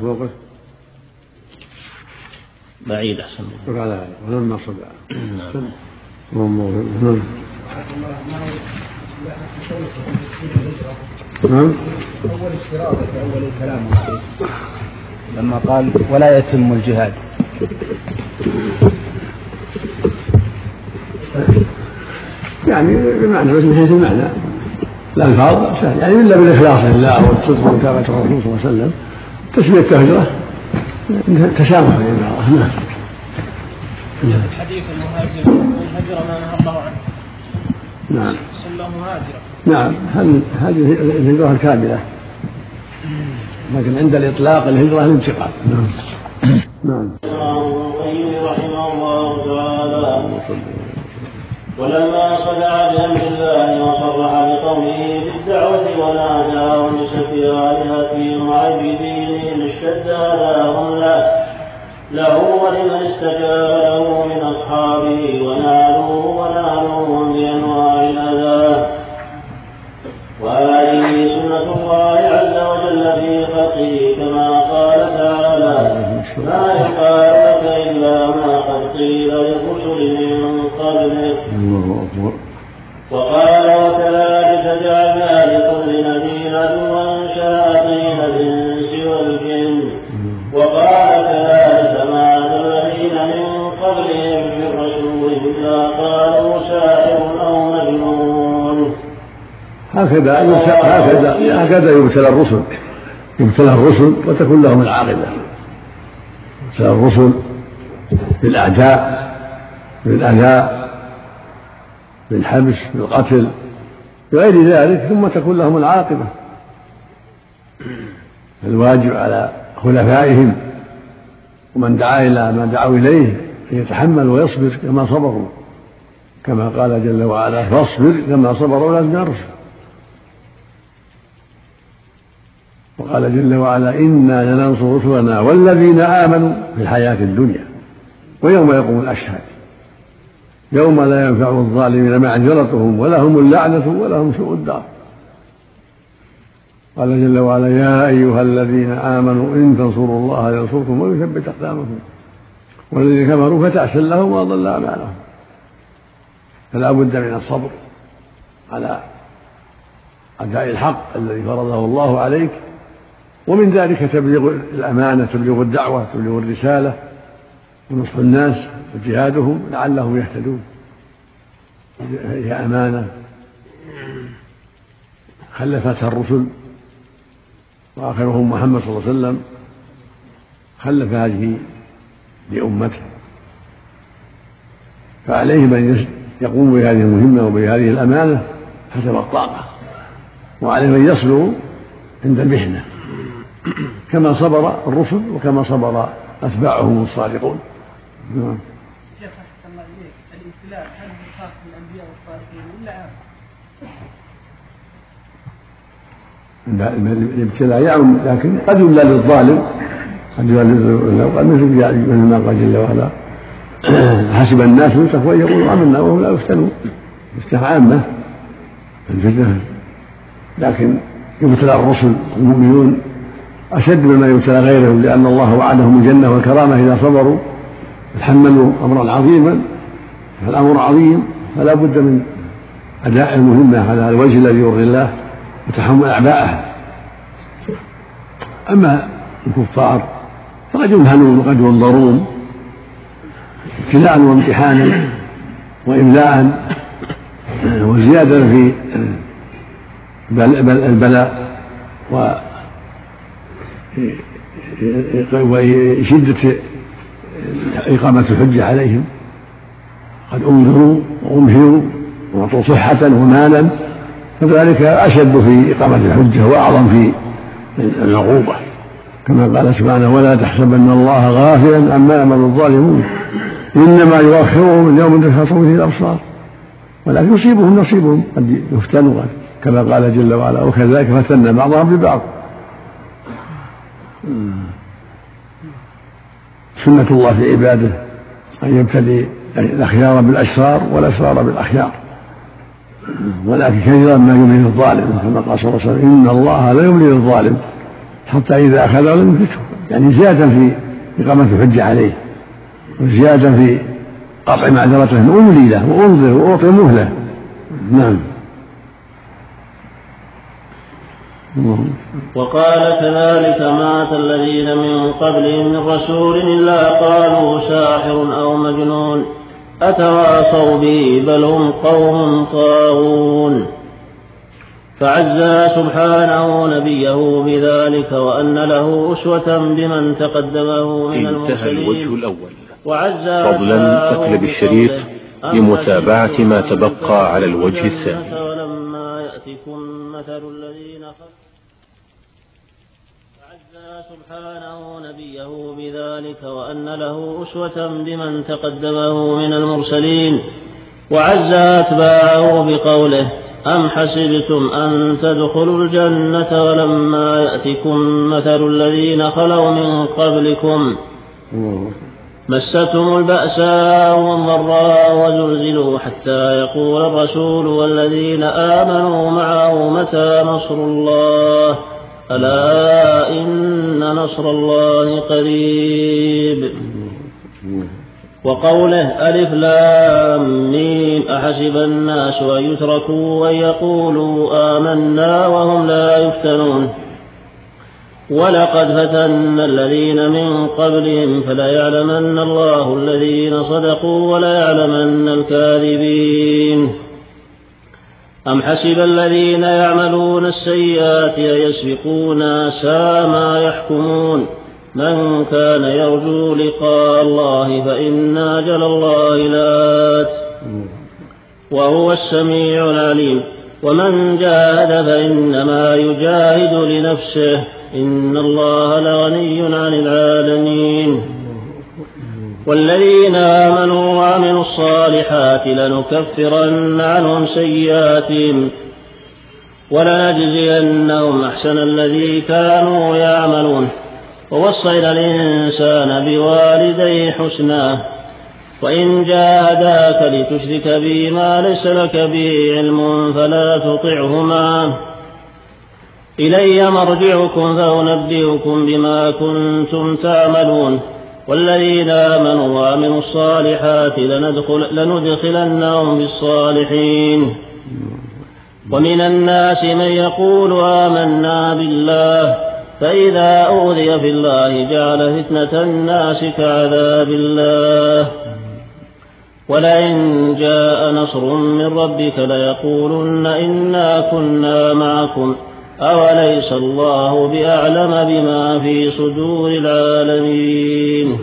بعيد أحسن ولما صدع نعم. أول استرادة في أول الكلام لما قال ولا يتم الجهاد، يعني بمعنى بس من حيث المعنى الألفاظ سهل، يعني إلا بالإخلاص لله والصدق ومتابعة الرسول صلى الله عليه وسلم تسمية الهجرة تسامح بين الله. نعم. حديث المهاجر والهجرة ما نهى الله عنه. نعم. صلى مهاجرة. نعم هذه الهجرة الكاملة، لكن عند الإطلاق الهجرة الانتقال. نعم. نعم. رحمه الله تعالى. ولما صدع بأمر الله وصرح بقومه بالدعوة وناداهم بسب آلهتهم وعيب دينهم اشتد أذاهم له له ولمن استجاب له من أصحابه، ونالوه ونالوهم بأنواع الأذى. وهذه سنة الله عز وجل في خلقه، كما قال تعالى ما يقال لك إلا ما قد قيل للرسل من قبلك. وقال وكذلك جعلنا لكل نبي عدوا شياطين الإنس والجن. وقال كذلك ما الذين من قبلهم من رسول إلا قالوا ساحر أو مجنون. هكذا هكذا هكذا يبتلى الرسل يبتلى الرسل وتكون لهم العاقبة. يبتلى الرسل بالأعداء بالأذى بالحبس بالقتل بغير ذلك، ثم تكون لهم العاقبة. الواجب على خلفائهم ومن دعا إلى ما دعوا إليه أن يتحمل ويصبر كما صبروا، كما قال جل وعلا فاصبر كما صبر أولئك من الرسل. وقال جل وعلا إنا لننصر رسلنا والذين آمنوا في الحياة الدنيا ويوم يقوم الأشهاد يوم لا ينفع الظالمين معذرتهم ولهم اللعنة ولهم سوء الدار. قال جل وعلا يا أيها الذين آمنوا إن تنصروا الله ينصركم ويثبت أقدامكم والذين كفروا فتعسا لهم وأضل أعمالهم. فلا بد من الصبر على أداء الحق الذي فرضه الله عليك، ومن ذلك تبليغ الأمانة تبليغ الدعوة تبليغ الرسالة ونصح الناس وجهادهم لعلهم يهتدون. هي أمانة خلفتها الرسل وآخرهم محمد صلى الله عليه وسلم، خلف هذه لأمته، فعليهم أن يقوموا بهذه المهمة وبهذه الأمانة حسب الطاقة، وعليهم أن يصبروا عند المحنة كما صبر الرسل وكما صبر أتباعهم الصادقون. نعم. شيخ أحسن الله إليك، الابتلاء هل هو خاص بالأنبياء والصالحين ولا عام؟ الابتلاء يعم، لكن قد يبلى للظالم، قد يبلى للظالم مثل ما قال جل وعلا حسب الناس يتقوا يقولوا آمنا وهم لا يفتنون. الفتنة عامة الفتنة، لكن يبتلى الرسل المؤمنون أشد مما يبتلى غيرهم، لأن الله وعدهم الجنة والكرامة إذا صبروا تحملوا أمرا عظيما، فالأمر عظيم فلا بد من أداء المهمة على الوجه الذي يرضي الله وتحمل أعباءها. أما الكفار فقد يمهنون وقد ينظرون ابتلاء وامتحانا وإملاء وزيادة في البلاء وشدة إقامة الحجة عليهم، قد أنذروا وأمهلوا وأعطوا صحة ومالا، فذلك أشد في إقامة الحجة وأعظم في العقوبة، كما قال سبحانه ولا تحسبن الله غافلا عما يعمل الظالمون إنما يؤخرهم ليوم تشخص فيه الأبصار ولكن يصيبهم نصيبهم قد يفتنوا كما قال جل وعلا وكذلك فتنا بعضهم ببعض. سنة الله في عباده أن يبتلي الأخيار بالأشرار والأشرار بالأخيار، ولكن كثيرا ما يملي الظالم كما قال صلى الله عليه وسلم إن الله لا يملي الظالم حتى إذا أخذه لم يفلته، يعني زيادة في إقامة الحجة عليه وزيادة في قطع معذرته أملي له وأنظر وأعطي مهلة. نعم. وقال كذلك مات الذين من قبلهم من رسول إلا قالوا ساحر أو مجنون أتواصوا به بل هم قوم طاغون. فعزى سبحانه نبيه بذلك وأن له أسوة بمن تقدمه من المرسلين. انتهى الوجه الأول. وعزى فضلا اقلب الشريط لمتابعة ما تبقى على الوجه الثاني. ولما يأتكم مثل الذين فعزى سبحانه نبيه بذلك وأن له أسوة بمن تقدمه من المرسلين. وعزى أتباعه بقوله أم حسبتم أن تدخلوا الجنة ولما يأتكم مثل الذين خلوا من قبلكم مستهم البأساء والضراء وزلزلوا حتى يقول الرسول والذين آمنوا معه متى نصر الله ألا إن نصر الله قريب. وقوله ألف لام ميم أحسب الناس أن يتركوا أن يقولوا آمنا وهم لا يفتنون ولقد فتنا الذين من قبلهم فليعلمن الله الذين صدقوا وليعلمن الكاذبين. أم حسب الذين يعملون السيئات أن يسبقونا ساء ما يحكمون. من كان يرجو لقاء الله فإن أجل الله لآت وهو السميع العليم. ومن جاهد فإنما يجاهد لنفسه إن الله لغني عن العالمين. والذين آمنوا وعملوا الصالحات لنكفرن عنهم سيئاتهم ولنجزينهم أحسن الذي كانوا يعملون. ووصينا الإنسان بوالديه حسنا وإن جاهداك لتشرك بي ما ليس لك به علم فلا تطعهما إلي مرجعكم فأنبئكم بما كنتم تعملون. والذين آمنوا وعملوا الصالحات لندخل لندخلنهم في الصالحين. ومن الناس من يقول آمنا بالله فإذا أوذي في الله جعل فتنة الناس كعذاب الله. ولئن جاء نصر من ربك ليقولن إنا كنا معكم أوليس الله بأعلم بما في صدور العالمين.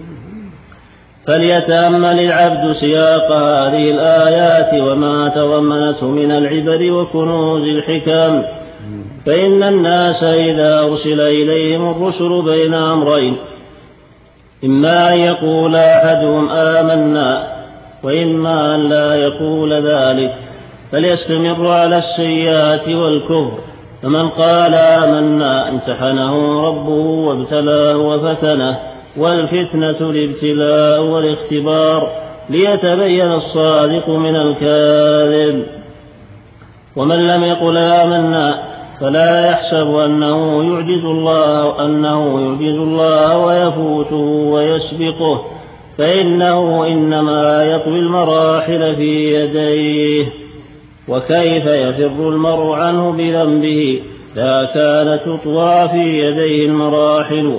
فليتأمل العبد سياق هذه الآيات وما تضمنته من العبر وكنوز الحكم. فإن الناس إذا أرسل إليهم الرسل بين أمرين إما أن يقول أحدهم آمنا وإما أن لا يقول ذلك فليستمر على السيئات والكفر فمن قال آمنا امتحنه ربه وابتلاه وفتنه، والفتنة الابتلاء والاختبار ليتبين الصادق من الكاذب. ومن لم يقل آمنا فلا يحسب أنه يعجز الله أنه يعجز الله ويفوته ويسبقه، فإنه إنما يطوي المراحل في يديه. وكيف يفر المرء عنه بذنبه لا كانت تطوى في يديه المراحل.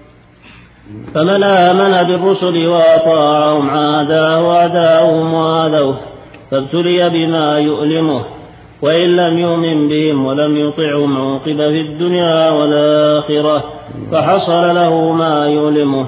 فمن آمن بالرسل وأطاعهم عاداه وأعداؤهم وآذوه، فابتلي بما يؤلمه، وإن لم يؤمن بهم ولم يطعهم عوقب في الدنيا والآخرة فحصل له ما يؤلمه.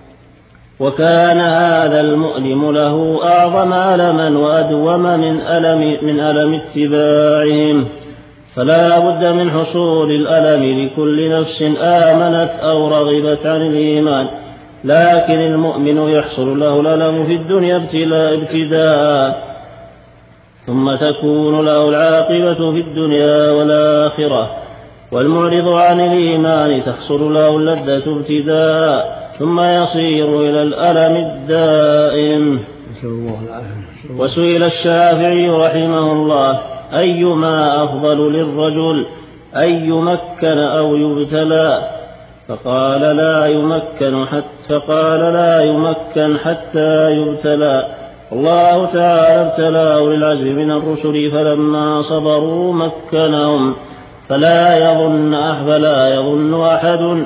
وكان هذا المؤلم له أعظم ألما وأدوم من ألم, من ألم اتباعهم. فلا بد من حصول الألم لكل نفس آمنت أو رغبت عن الإيمان، لكن المؤمن يحصل له الألم في الدنيا ابتداء، ثم تكون له العاقبة في الدنيا والآخرة. والمعرض عن الإيمان تحصل له اللذة ابتداء، ثم يصير إلى الألم الدائم. وسئل الشافعي رحمه الله أيما أفضل للرجل أن يمكن أو يبتلى؟ فقال لا يمكن حتى فقال لا يمكن حتى يبتلى. الله تعالى ابتلاه للعجز من الرسل فلما صبروا مكنهم. فلا يظن فلا يظن أحد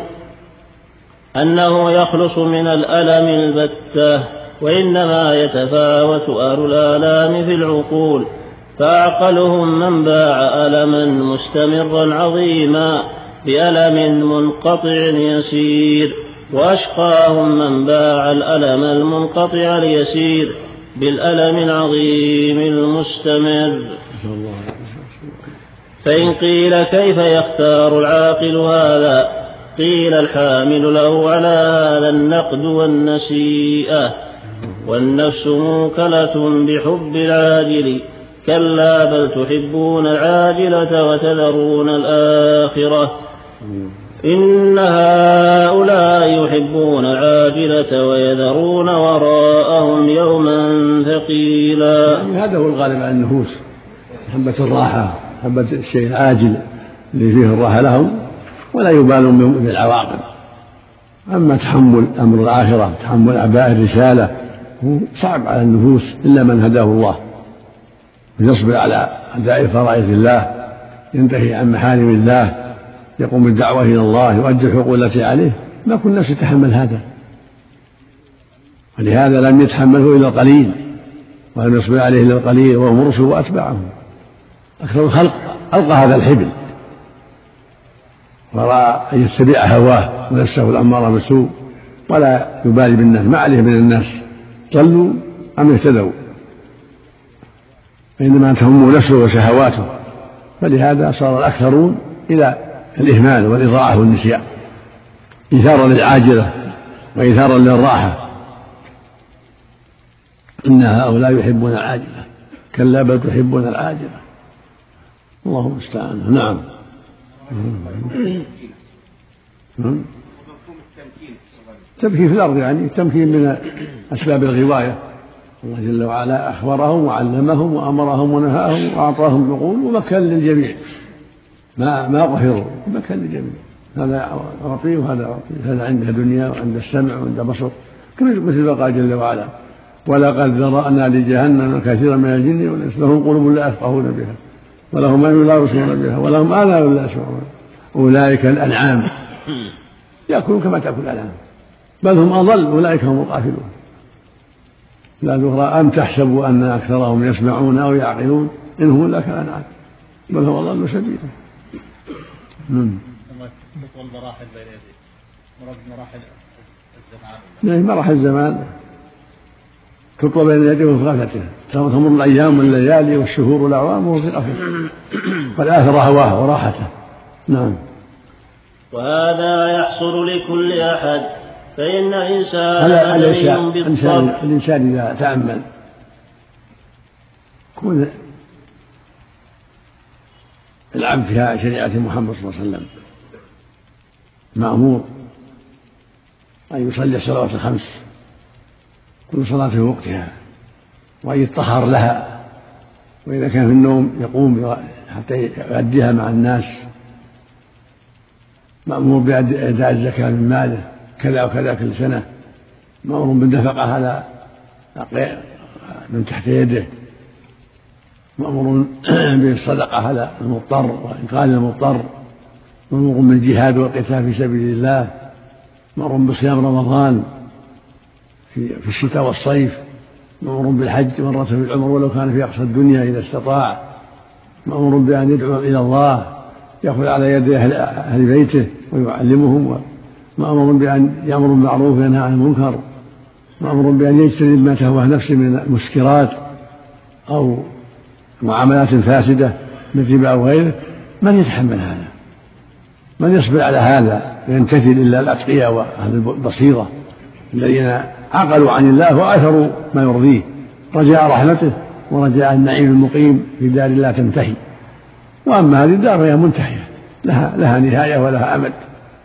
أنه يخلص من الألم البتة، وإنما يتفاوت أهل الآلام في العقول، فأعقلهم من باع ألما مستمرا عظيما بألم منقطع يسير، وأشقاهم من باع الألم المنقطع اليسير بالألم العظيم المستمر. فإن قيل كيف يختار العاقل هذا؟ قيل الحامل له على هذا النقد والنسيئة. والنفس موكلة بحب العاجل، كلا بل تحبون العاجلة وتذرون الآخرة. إن هؤلاء يحبون العاجلة ويذرون وراءهم يوما ثقيلا. هذا هو الغالب على النفوس، محبة الراحة، محبة الشيء العاجل اللي فيه الراحة لهم، ولا يبالون بالعواقب. أما تحمل أمر الآخرة، تحمل أعباء الرسالة، هو صعب على النفوس إلا من هداه الله، يصبر على أداء فرائض الله، ينتهي عن محارم الله، يقوم بالدعوة إلى الله، يؤدي الحقوق التي عليه. ما كل الناس يتحمل هذا، ولهذا لم يتحمله إلا القليل، ولم يصبر عليه إلا القليل، وهم الرسل وأتباعهم. أكثر الخلق ألقى هذا الحبل ورأى أن يتبع هواه ونفسه الأمارة بالسوء، ولا يبالي بالناس، ما عليه من الناس ضلوا أم اهتدوا، فإنما تهمه نفسه وشهواته. فلهذا صار الأكثرون إلى الإهمال والإضاعة والنسيان، إيثارا للعاجلة وإيثارا للراحة. إن هؤلاء يحبون العاجلة، كلا بل تحبون العاجلة. الله المستعان. نعم. تمكين في الأرض، يعني التمكين من أسباب الغواية. الله جل وعلا أخبرهم وعلمهم وأمرهم ونهاهم وأعطاهم عقول ومكن للجميع، ما ما قهروا، مكن للجميع. هذا أعطيه وهذا أعطيه، هذا عنده دنيا وعنده السمع وعنده بصر، مثل ما قال جل وعلا ولقد ذرأنا لجهنم كثيرا من الجن والإنس لهم قلوب لا يفقهون بها ولهم أعين لا يبصرون بها ولهم آذان لا يسمعون أولئك الأنعام يأكلون كما تأكل الأنعام بل هم أضل أولئك هم الغافلون. لا ذكرى أم تحسبوا أن أكثرهم يسمعون أو يعقلون إن هم إلا كالأنعام بل هم أضل سبيلا. تطول مراحل بين يديه، مراد مراحل الزمان، يعني مراحل الزمان تطول بين يديه وفي غفلته، تمر الأيام والليالي والشهور والأعوام وهو في غفلته قد آثر هواه وراحته. نعم. وهذا يحصل لكل أحد، فإن الإنسان الإنسان, الإنسان, الإنسان إذا تأمل يكون يلعب فيها شريعة محمد صلى الله عليه وسلم، مأمور أن يصلي الصلوات الخمس كل صلاة في وقتها، وأن يتطهر لها، وإذا كان في النوم يقوم حتى يؤديها مع الناس، مأمور بأداء الزكاة من ماله كذا وكذا كل سنة، مأمور بالنفقة على من تحت يده، مأمور بالصدقة على المضطر وإنقاذ المضطر، مأمور بالجهاد والقتال في سبيل الله، مأمور بصيام رمضان في الشتاء والصيف، مأمور بالحج مرة في العمر ولو كان في أقصى الدنيا إذا استطاع، مأمور بأن يدعو إلى الله يأخذ على يد أهل بيته ويعلمهم، مأمور بأن يأمر بالمعروف وينهى عن المنكر، مأمور بأن يجتنب ما تهوى نفسه من المسكرات أو معاملات فاسدة من الربا أو غيره. من يتحمل هذا؟ من يصبر على هذا؟ يمتثل إلا الأتقياء وأهل البصيرة الذين عقلوا عن الله وآثروا ما يرضيه، رجاء رحمته ورجاء النعيم المقيم في دار لا تنتهي. وأما هذه الدار فهي منتهية، لها, لها نهاية ولها أمد.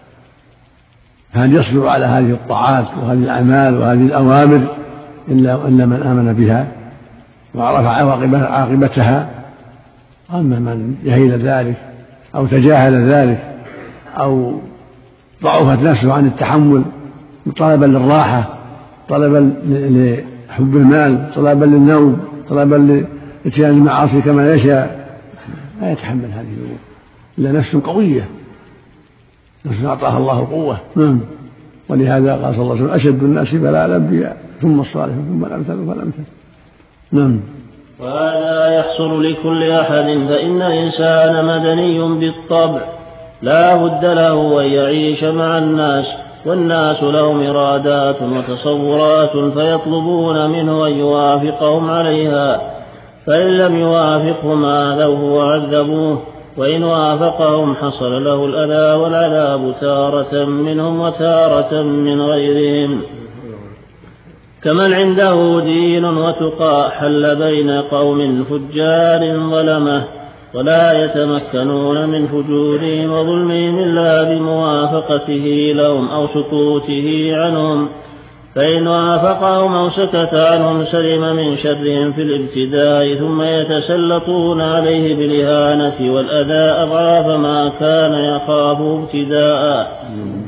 هل يصبر على هذه الطاعات وهذه الأعمال وهذه الأوامر إلا, إلا من آمن بها وعرف عاقبتها؟ أما من جهل ذلك أو تجاهل ذلك أو ضعفت نفسه عن التحمل طلبا للراحة، طلبا لحب المال، طلبا للنوم، طلبا لاتيان المعاصي كما يشاء، لا يتحمل هذه الأمور إلا نفس قوية، نفس أعطاها الله قوة. نعم. ولهذا قال صلى الله عليه وسلم: أشد الناس بلاء الأنبياء ثم الصالحون ثم الأمثل فالأمثل. نعم. وهذا يحصل لكل أحد، فإن الإنسان مدني بالطبع لا بد له أن يعيش مع الناس، والناس لهم إرادات وتصورات فيطلبون منه أن يوافقهم عليها، فإن لم يوافقهم آذوه وعذبوه، وإن وافقهم حصل له الأذى والعذاب تارة منهم وتارة من غيرهم. كمن عنده دين وتقى حل بين قوم فجار ظلمه، ولا يتمكنون من فجورهم وظلمهم إلا بموافقته لهم أو سكوته عنهم، فإن وافقهم أو سكت عنهم سلم من شرهم في الابتداء، ثم يتسلطون عليه بالإهانة والأذى أضعاف ما كان يخاف ابتداء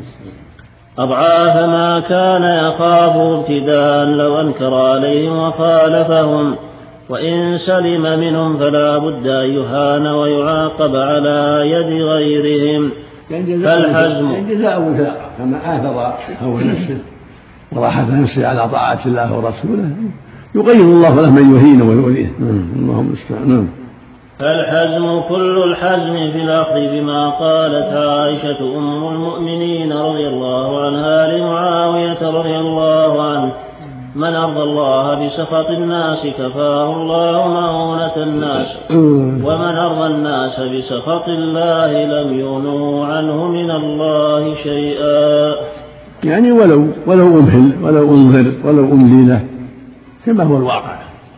أضعاف ما كان يخاف ابتداء لو أنكر عليهم وخالفهم. وإن سلم منهم فلا بد أن يهان ويعاقب على يد غيرهم. فالحزم جزاء وفاق، كما آثر هوى نفسه وراحة نفسه على طاعة الله ورسوله يقيم الله له من يهين ويؤذيه. اللهم استعان. فالحزم كل الحزم في الأخذ بما قالت عائشة أم المؤمنين رضي الله عنها لمعاوية رضي الله عنه: من أرضى الله بسخط الناس كفاه الله مؤونة الناس، ومن أرضى الناس بسخط الله لم يغنوا عنه من الله شيئا. يعني ولو ولو أمهل ولو أنظر ولو أملي له، كما هو الواقع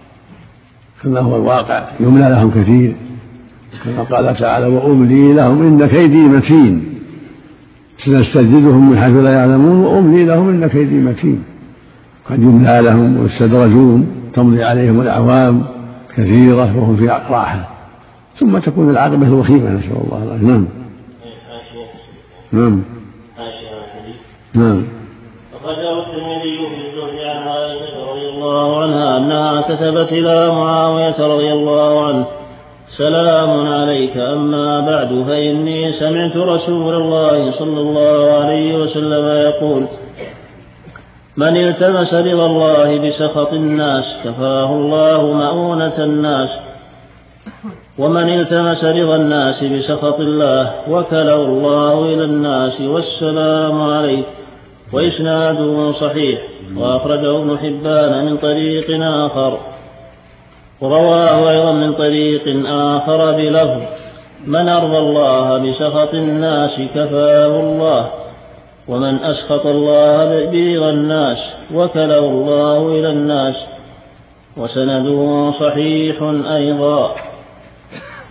كما هو الواقع يملى لهم كثير، كما قال تعالى: وأملي لهم إن كيدي متين، سنستدرجهم من حيث لا يعلمون وأملي لهم إن كيدي متين. قد يملى لهم ويستدرجون، تمضي عليهم الأعوام كثيرة وهم في راحة، ثم تكون العاقبة الوخيمة، نسأل الله العافية. نعم. نعم. نعم. أخرجه الترمذي في الزهد عن عائشة رضي الله عنها أنها كتبت إلى معاوية رضي الله عنه: سلام عليك، أما بعد، فإني سمعت رسول الله صلى الله عليه وسلم يقول: من التمس رضا الله بسخط الناس كفاه الله مؤونة الناس، ومن التمس رضا الناس بسخط الله وكله الله إلى الناس، والسلام عليك. وإسناده صحيح، وأخرجه ابن حبان من طريق آخر، ورواه أيضا من طريق آخر بلفظ: من أرضى الله بسخط الناس كفاه الله، ومن أسخط الله برضا الناس وكله الله إلى الناس. وسنده صحيح أيضا.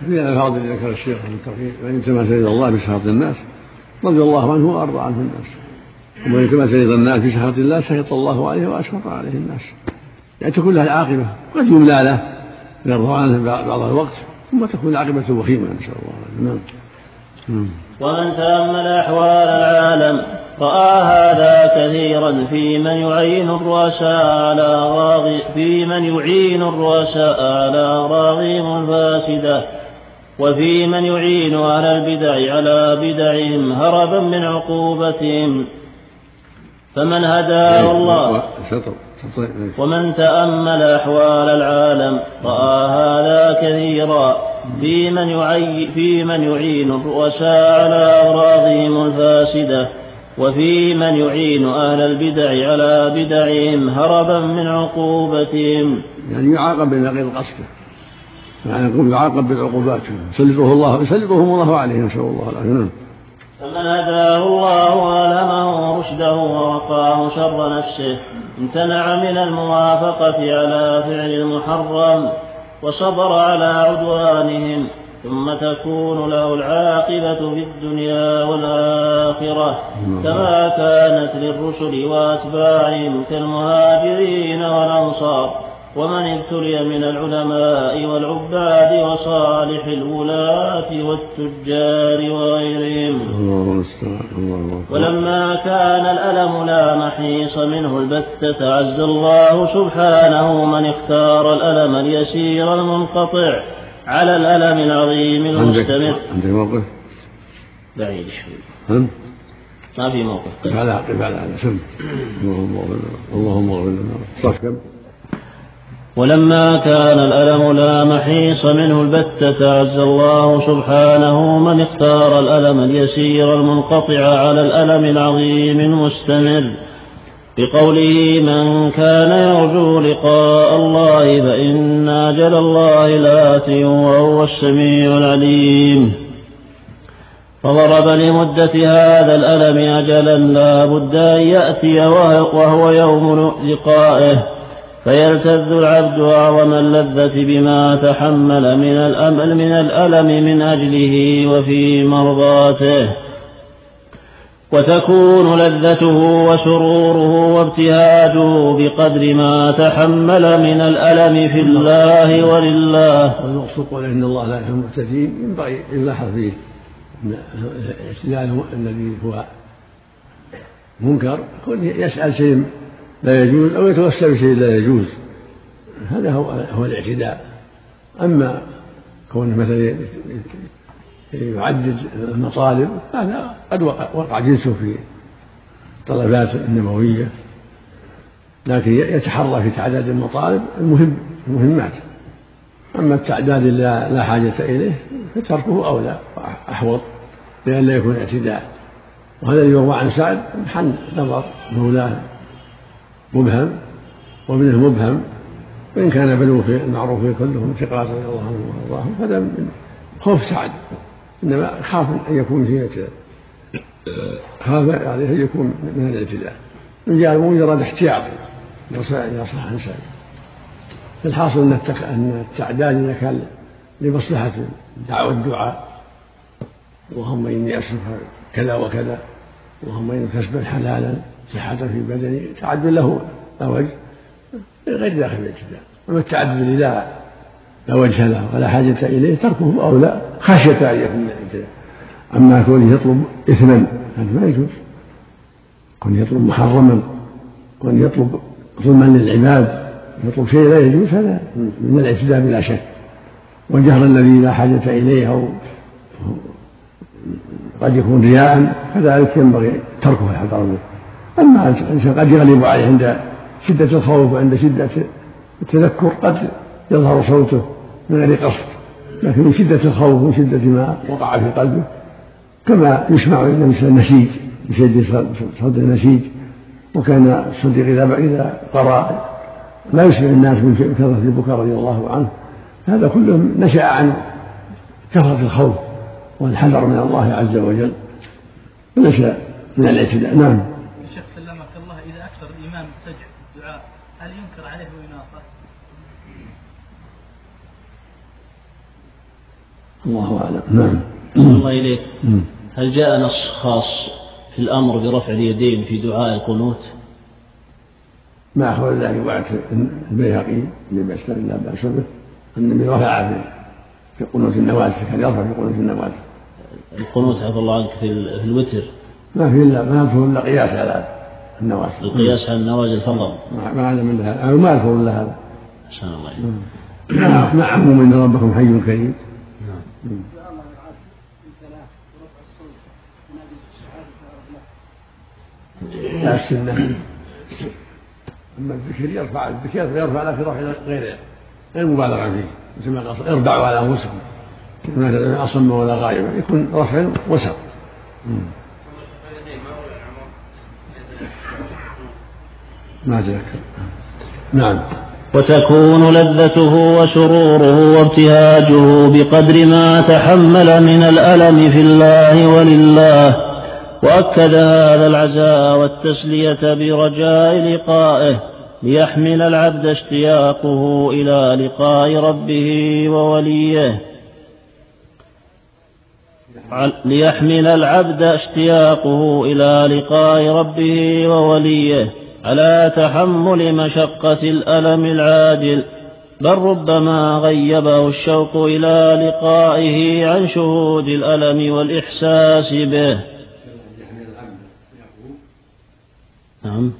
في الألفاظ التي ذكر الشيخ من التوحيد: من التمس رضا الله بسخط الناس رضي الله عنه وأرضى عنه الناس، ومن التمس رضا الناس بسخط الله سخط الله عليه وأسخط عليه الناس. يعني تكون له العاقبة، قد يملى له يرضى عنه بعض الوقت، ثم تكون العاقبة وخيمة إن شاء الله. نعم. ومن تأمل أحوال العالم رأى هذا كثيرا في من يعين الرؤساء على راغي في من يعين الرؤساء على راغيم الفاسدة، وفي من يعين أهل البدع على بدعهم هربا من عقوبتهم. فمن هداه الله ومن تأمل أحوال العالم رأى هذا كثيرا في من يعين, في من يعين الرؤساء على أغراضهم الفاسدة، وفي من يعين أهل البدع على بدعهم هربا من عقوبتهم. يعني يعاقب بغير قصده، يعني يقول يعاقب بالعقوبات، يسلطه الله يسلطهم الله عليه، نسأل الله العافية. فمن هداه الله وألهمه رشده ووقاه شر نفسه امتنع من الموافقة على فعل المحرم وصبر على عدوانهم، ثم تكون له العاقبة في الدنيا والآخرة كما كانت للرسل وأتباعهم كالمهاجرين والأنصار، ومن ابتلي من العلماء والعباد وصالح الولاة والتجار وغيرهم. ولما كان الألم لا محيص منه البتة عز الله سبحانه من اختار الألم اليسير المنقطع على الألم العظيم المستمر. عندك موقف؟ بعيد شوي. ما في موقف. على عقب على على سم. اللهم اغفر لنا. ولما كان الألم لا محيص منه البتة عز الله سبحانه من اختار الألم اليسير المنقطع على الألم العظيم المستمر، بقوله: من كان يرجو لقاء الله فإن أجل الله لآت وهو السميع العليم. فضرب لمدة هذا الألم أجلا لا بد أن يأتي وهو يوم لقائه، فيلتذ العبد أعظم اللذة بما تحمل من الأمل من الألم من أجله وفي مرضاته، وتكون لذته وسروره وابتهاجه بقدر ما تحمل من الألم في الله ولله. والمقصود قول إن الله لا يحب المعتدين ينبغي يلاحظ فيه الاعتدال الذي هو منكر، يسأل شيء لا يجوز أو يتوسل بشيء لا يجوز، هذا هو, هو الاعتداء. أما كونه مثلا يعدد المطالب هذا قد وقع جنسه في الطلبات النبوية، لكن يتحرى في تعداد المطالب المهم المهمات. أما التعداد لا حاجة إليه فتركه أولى أحوط، لأن لا يكون اعتداء. وهذا يروى عن سعد محل نظر مولاه مبهم وابنه مبهم، وإن كان بلوغ في المعروف كلهم ثقات رضي الله عنهم وارضاهم، هذا من خوف سعد، إنما خاف أن يكون فيه اعتداء، خاف عليه أن يكون من الاعتداء، من جاء مجرد احتياط يصلح عن سعد. فالحاصل أن التعداد إذا كان لمصلحة دعوة الدعاء، اللهم إني أسألك كذا وكذا، اللهم إني كسبا حلالا صحة في بدني، تعدد له لا وجه غير داخل الاعتداء. أما التعدد الذي لا لا وجه له ولا حاجة إليه تركه أولى خشية أن يكون من الاعتداء. أما كونه يطلب إثما هذا ما يجوز، كونه يطلب محرما، كونه يطلب ظلما للعباد، يطلب شيء لا يجوز، هذا من الاعتداء بلا شك. والجهر الذي لا حاجة إليه أو قد يكون رياء كذلك ينبغي تركه الحذر منه. أما الإنسان قد يغلب عليه عند شدة الخوف وعند شدة التذكر قد يظهر صوته من غير قصد، لكن من شدة الخوف ومن شدة ما وقع في قلبه كما يسمع مثل النسيج بشدة صوت النسيج. وكان الصديق إذا قرأ لا يسمع الناس من كثرة البكاء رضي الله عنه. هذا كله نشأ عن كثرة الخوف والحذر من الله عز وجل، ونشأ من الاعتداء. نعم. الشيخ سلمك الله، إذا أكثر الإمام السجع الدعاء هل ينكر عليه ويناقش؟ الله أعلم. نعم. الله إليك. هل جاء نص خاص في الأمر برفع اليدين في دعاء القنوت؟ ما أخبر الله رواية البيهقي لما اشتغل الله بأس به أن النبي رفع في قنوت النوازل، كان يرفع في قنوت النوازل. القنوت عفى الله عنك في الوتر ما في إلا ما يذكر إلا قياس على النوازل. القياس على النوازل فقط. ما أعلم من هذا، أو ما يذكر إلا هذا. إن شاء الله. مع عموم إن ربكم حي كريم. نعم. لا السنة. أما الذكر يرفع الذكر يرفع لكن رفع غير غير مبالغة فيه، مثل ما قال اربعوا على أنفسكم ما أصم ولا غائبا، يكون رفع وسط. ما ذكر. نعم. وتكون لذته وسروره وابتهاجه بقدر ما تحمل من الألم في الله ولله. وأكد هذا العزاء والتسلية برجاء لقائه ليحمل العبد اشتياقه إلى لقاء ربه ووليه ليحمل العبد اشتياقه إلى لقاء ربه ووليه على تحمل مشقة الألم العاجل، بل ربما غيبه الشوق إلى لقائه عن شهود الألم والإحساس به. نعم.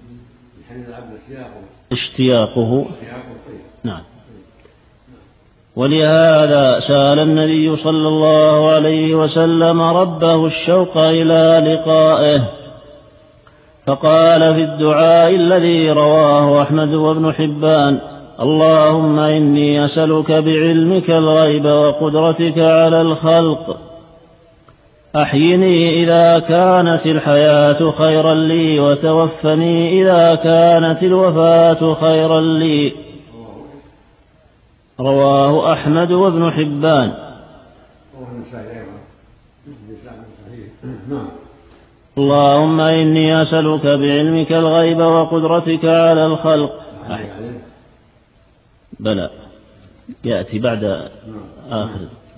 اشتياقه. نعم. ولهذا سأل النبي صلى الله عليه وسلم ربه الشوق إلى لقائه، فقال في الدعاء الذي رواه أحمد وابن حبان: اللهم إني أسألك بعلمك الغيب وقدرتك على الخلق، أحيني إذا كانت الحياة خيرا لي، وتوفني إذا كانت الوفاة خيرا لي. رواه أحمد وابن حبان. اللهم إني أسألك بعلمك الغيب وقدرتك على الخلق. بلى يأتي بعد آخر.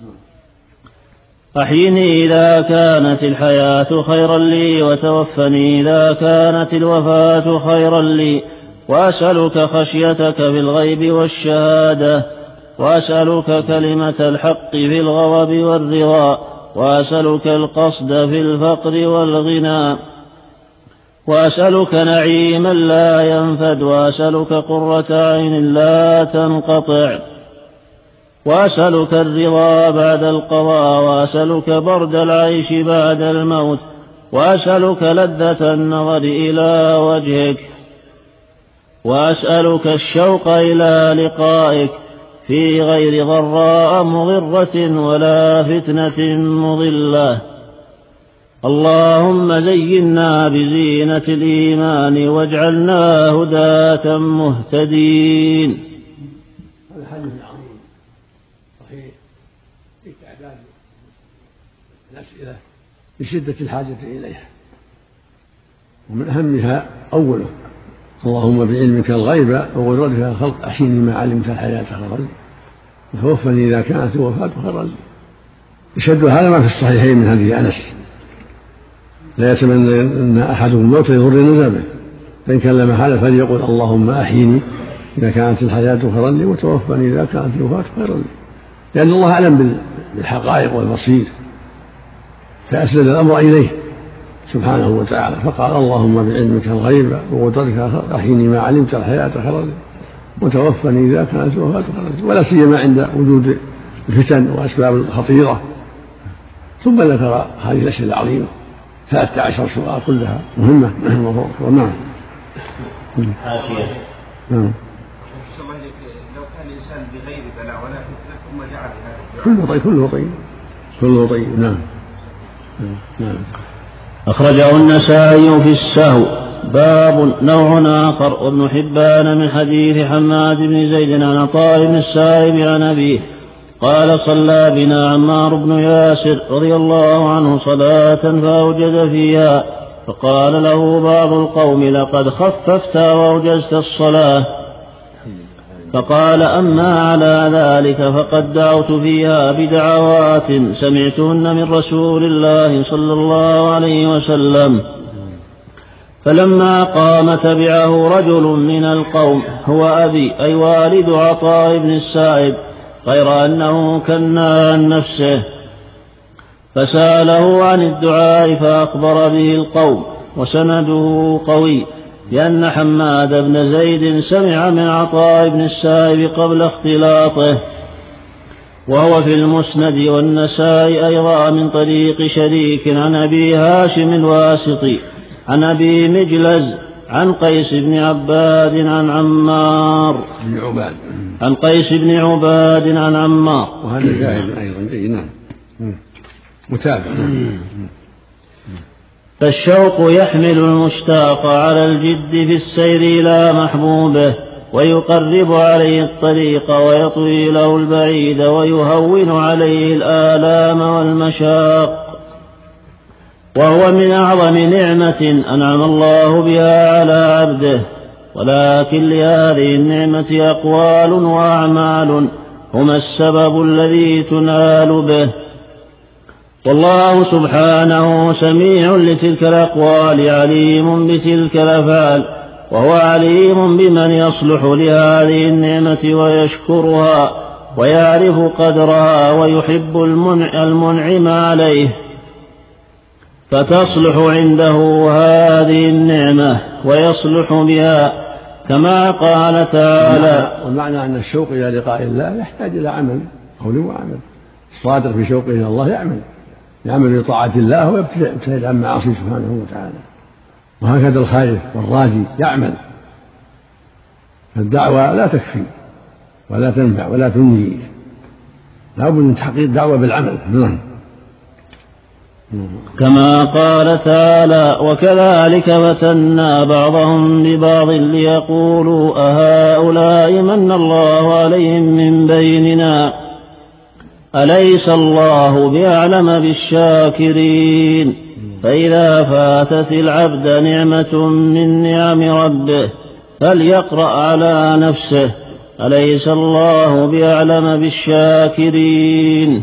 أحيني إذا كانت الحياة خيرا لي، وتوفني إذا كانت الوفاة خيرا لي. وأسألك خشيتك في الغيب والشهادة، وأسألك كلمة الحق في الغضب والرضا، وأسألك القصد في الفقر والغنى، وأسألك نعيما لا ينفد، وأسألك قرة عين لا تنقطع، وأسألك الرضا بعد القضاء، وأسألك برد العيش بعد الموت، وأسألك لذة النظر إلى وجهك، وأسألك الشوق إلى لقائك في غير ضراء مضرة ولا فتنة مضلة. اللهم زينا بزينة الإيمان واجعلنا هداة مهتدين. هذا حديث عظيم صحيح في تعداد الأسئلة بشدة الحاجة إليها، ومن أهمها أوله: اللهم بعلمك الغيب وقدرتك على الخلق أحيني ما علمت الحياة خيرا لي، وتوفني إذا كانت الوفاة خيرا لي. يشهد هذا ما في الصحيحين من حديث أنس: لا يتمنى أن أحدهم الموت يضر نسبه، فإن كان لما حال فليقول اللهم أحيني إذا كانت الحياة خيرا لي، وتوفني إذا كانت الوفاة خيرا لي، لأن الله أعلم بالحقائق والبصير، فأسند الأمر إليه سبحانه وتعالى، فقال: اللهم بعلمك الغيب وقدرتك أحيني ما علمت الحياة خيرا لي، وتوفني إذا كانت الوفاة خيرا لي، ولا سيما عند وجود الفتن وأسباب الخطيرة. ثم ذكر هذه الأسئلة العظيمة ثلاثة عشر سؤال كلها مهمة. نعم. حاشية. نعم. لو كان الإنسان بغير بلاء ولا فتنة ثم جعل هذا كله طيب كله طيب كله طيب. نعم. نعم. أخرجه النسائي في السهو. باب نوع آخر. وابن حبان من حديث حماد بن زيد عن عطاء بن السائب عن أبيه قال: صلى بنا عمار بن ياسر رضي الله عنه صلاة فأوجز فيها، فقال له بعض القوم: لقد خففت وأوجزت الصلاة. فقال أما على ذلك فقد دعوت فيها بدعوات سمعتهن من رسول الله صلى الله عليه وسلم. فلما قام تبعه رجل من القوم هو أبي أي والد عطاء بن السائب غير أنه كنا عن نفسه، فسأله عن الدعاء فأخبر به القوم، وسنده قوي لأن حماد بن زيد سمع من عطاء بن السائب قبل اختلاطه، وهو في المسند والنسائي أيضا من طريق شريك عن أبي هاشم الواسطي عن أبي مجلز عن قيس بن عباد عن عمار بن عباد عن قيس بن عباد عن عمار. وهذا جاهد أيضا جيد. نعم متابع. فالشوق يحمل المشتاق على الجد في السير إلى محبوبه، ويقرب عليه الطريق ويطوي له البعيد ويهون عليه الآلام والمشاق، وهو من أعظم نعمة أنعم الله بها على عبده. ولكن لهذه النعمة أقوال وأعمال هما السبب الذي تنال به، والله سبحانه سميع لتلك الأقوال عليم بتلك الأفعال، وهو عليم بمن يصلح لهذه النعمة ويشكرها ويعرف قدرها ويحب المنعم عليه، فتصلح عنده هذه النعمة ويصلح بها، كما قال تعالى. والمعنى أن الشوق إلى لقاء الله يحتاج إلى عمل، قول وعمل. الصادق في شوقه إلى الله يعمل يعمل لطاعة الله ويبتعد عن معاصيه سبحانه وتعالى، وهكذا الخائف والراجي يعمل. فالدعوة لا تكفي ولا تنفع ولا تنجي، لا بد من تحقيق الدعوة بالعمل. كما قال تعالى: وكذلك فتنا بعضهم ببعض ليقولوا أهؤلاء من الله عليهم من بيننا أليس الله بأعلم بالشاكرين. فإذا فاتت العبد نعمة من نعم ربه فليقرأ على نفسه أليس الله بأعلم بالشاكرين.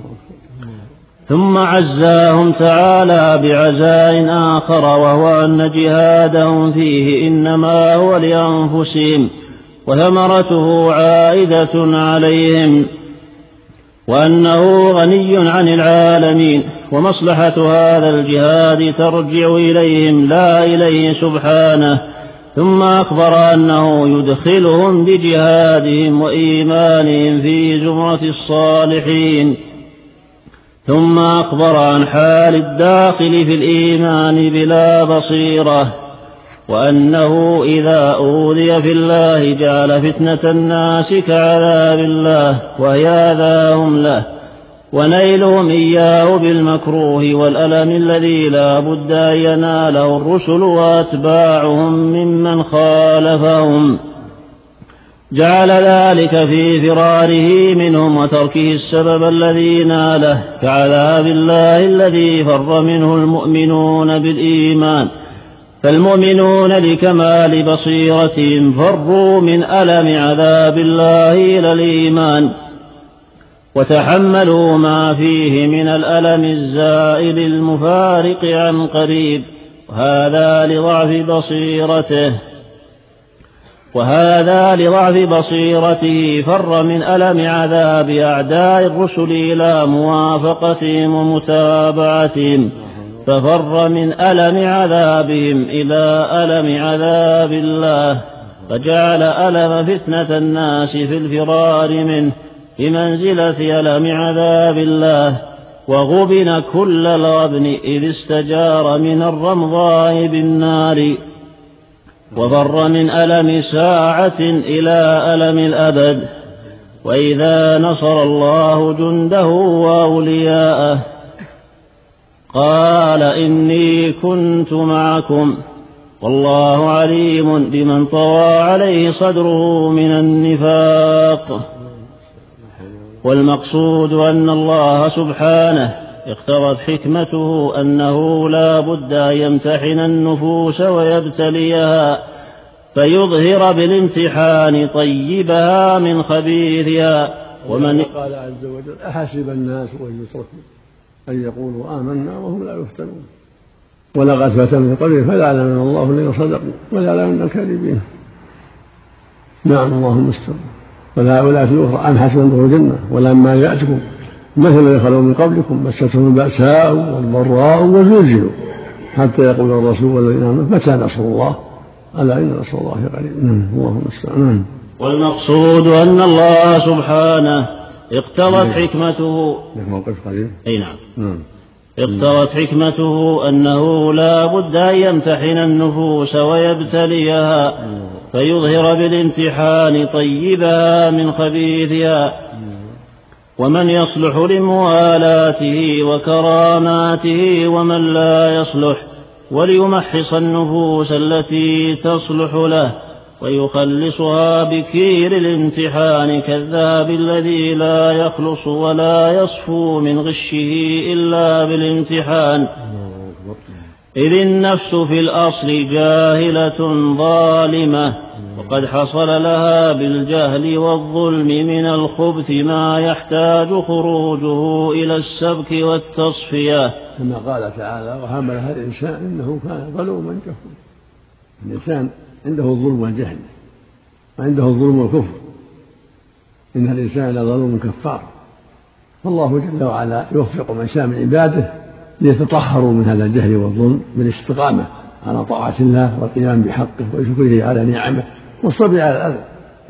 ثم عزاهم تعالى بعزاء آخر، وهو أن جهادهم فيه إنما هو لأنفسهم وثمرته عائدة عليهم، وأنه غني عن العالمين، ومصلحة هذا الجهاد ترجع إليهم لا إليه سبحانه. ثم أخبر أنه يدخلهم بجهادهم وإيمانهم في زمرة الصالحين. ثم أخبر عن حال الداخل في الإيمان بلا بصيرة، وأنه إذا أوذي في الله جعل فتنة الناس كعذاب الله، وهي أذاهم له ونيلهم إياه بالمكروه والألم الذي لا بد أن يناله الرسل وأتباعهم ممن خالفهم، جعل ذلك في فراره منهم وتركه السبب الذي ناله كعذاب الله الذي فر منه المؤمنون بالإيمان. فالمؤمنون لكمال بصيرتهم فروا من ألم عذاب الله إلى الإيمان، وتحملوا ما فيه من الألم الزائل المفارق عن قريب، وهذا لضعف بصيرته وهذا لضعف بصيرته فر من ألم عذاب أعداء الرسل إلى موافقتهم ومتابعتهم، ففر من ألم عذابهم إلى ألم عذاب الله، فجعل ألم فتنة الناس في الفرار منه بمنزلة ألم عذاب الله، وغبن كل الغبن إذ استجار من الرمضاء بالنار، وفر من ألم ساعة إلى ألم الأبد. وإذا نصر الله جنده وأولياءه قال إني كنت معكم والله عليم بمن طوى عليه صدره من النفاق. والمقصود أن الله سبحانه اقتضت حكمته أنه لا بد أن يمتحن النفوس ويبتليها فيظهر بالامتحان طيبها من خبيثها. ومن قال عز وجل أحسب الناس أن يتركوا أن يقولوا آمنا وهم لا يفتنون ولقد فتن قبل فليعلمن الله الذين صدقوا وليعلمن الكاذبين. نعم اللهم استر. ولا في الأخرى أم حسبتم الجنة ولما يأتكم مثل الذين خلوا من قبلكم مستهم البأساء والضراء وزلزلوا حتى يقول الرسول والذين آمنوا متى نصر الله ألا إن نصر الله قريب. اللهم استعان. والمقصود أن الله سبحانه اقتضت حكمته أي نعم اقتضت حكمته أنه لا بد أن يمتحن النفوس ويبتليها فيظهر بالامتحان طيبها من خبيثها. ومن يصلح لموالاته وكراماته ومن لا يصلح وليمحص النفوس التي تصلح له ويخلصها بكير الامتحان كالذهب الذي لا يخلص ولا يصفو من غشه إلا بالامتحان. إذ النفس في الأصل جاهلة ظالمة وقد حصل لها بالجهل والظلم من الخبث ما يحتاج خروجه إلى السبك والتصفية كما قال تعالى وحملها الإنسان إنه كان ظلوما جهولا. الإنسان عنده الظلم والجهل وعنده الظلم والكفر إن الإنسان لظلوم كفار. فالله جل وعلا يوفق من شاء من عباده ليتطهروا من هذا الجهل والظلم بالاستقامة على طاعة الله والقيام بحقه وشكره على نعمه والصبر على الأذى.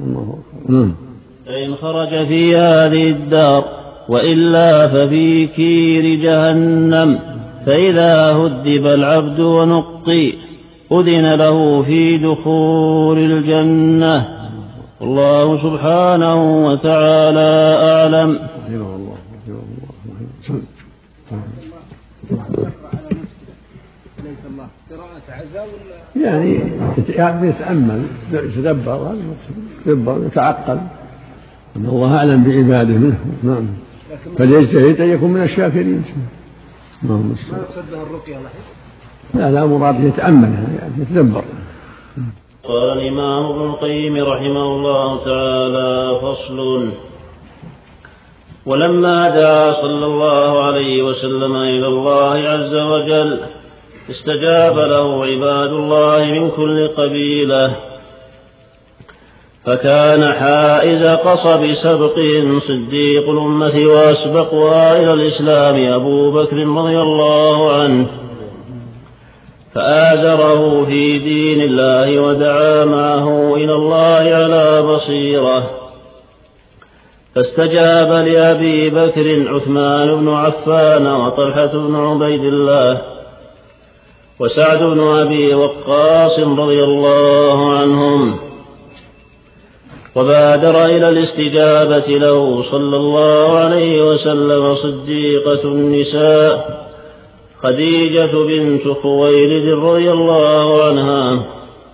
فإن خرج في هذه الدار وإلا ففي كير جهنم فإذا هدب العبد ونقي أذن له في دخول الجنة. الله سبحانه وتعالى أعلم. يعني يتأمل يتدبر يتدبر يتعقل أن الله أعلم بعباده منه. نعم فليجتهد أن يكون من الشاكرين. ما يقصدها الرقية لا لا مراد يتأملها يعني يتدبر. قال الإمام ابن القيم رحمه الله تعالى فصل. ولما دعا صلى الله عليه وسلم إلى الله عز وجل استجاب له عباد الله من كل قبيلة فكان حائز قصب سبقهم صديق الأمة وأسبقها إلى الإسلام أبو بكر رضي الله عنه فآزره في دين الله ودعا معه إلى الله على بصيرة فاستجاب لأبي بكر عثمان بن عفان وطلحة بن عبيد الله وسعد بن أبي وقاص رضي الله عنهم وبادر إلى الاستجابة له صلى الله عليه وسلم صديقة النساء خديجة بنت خويلد رضي الله عنها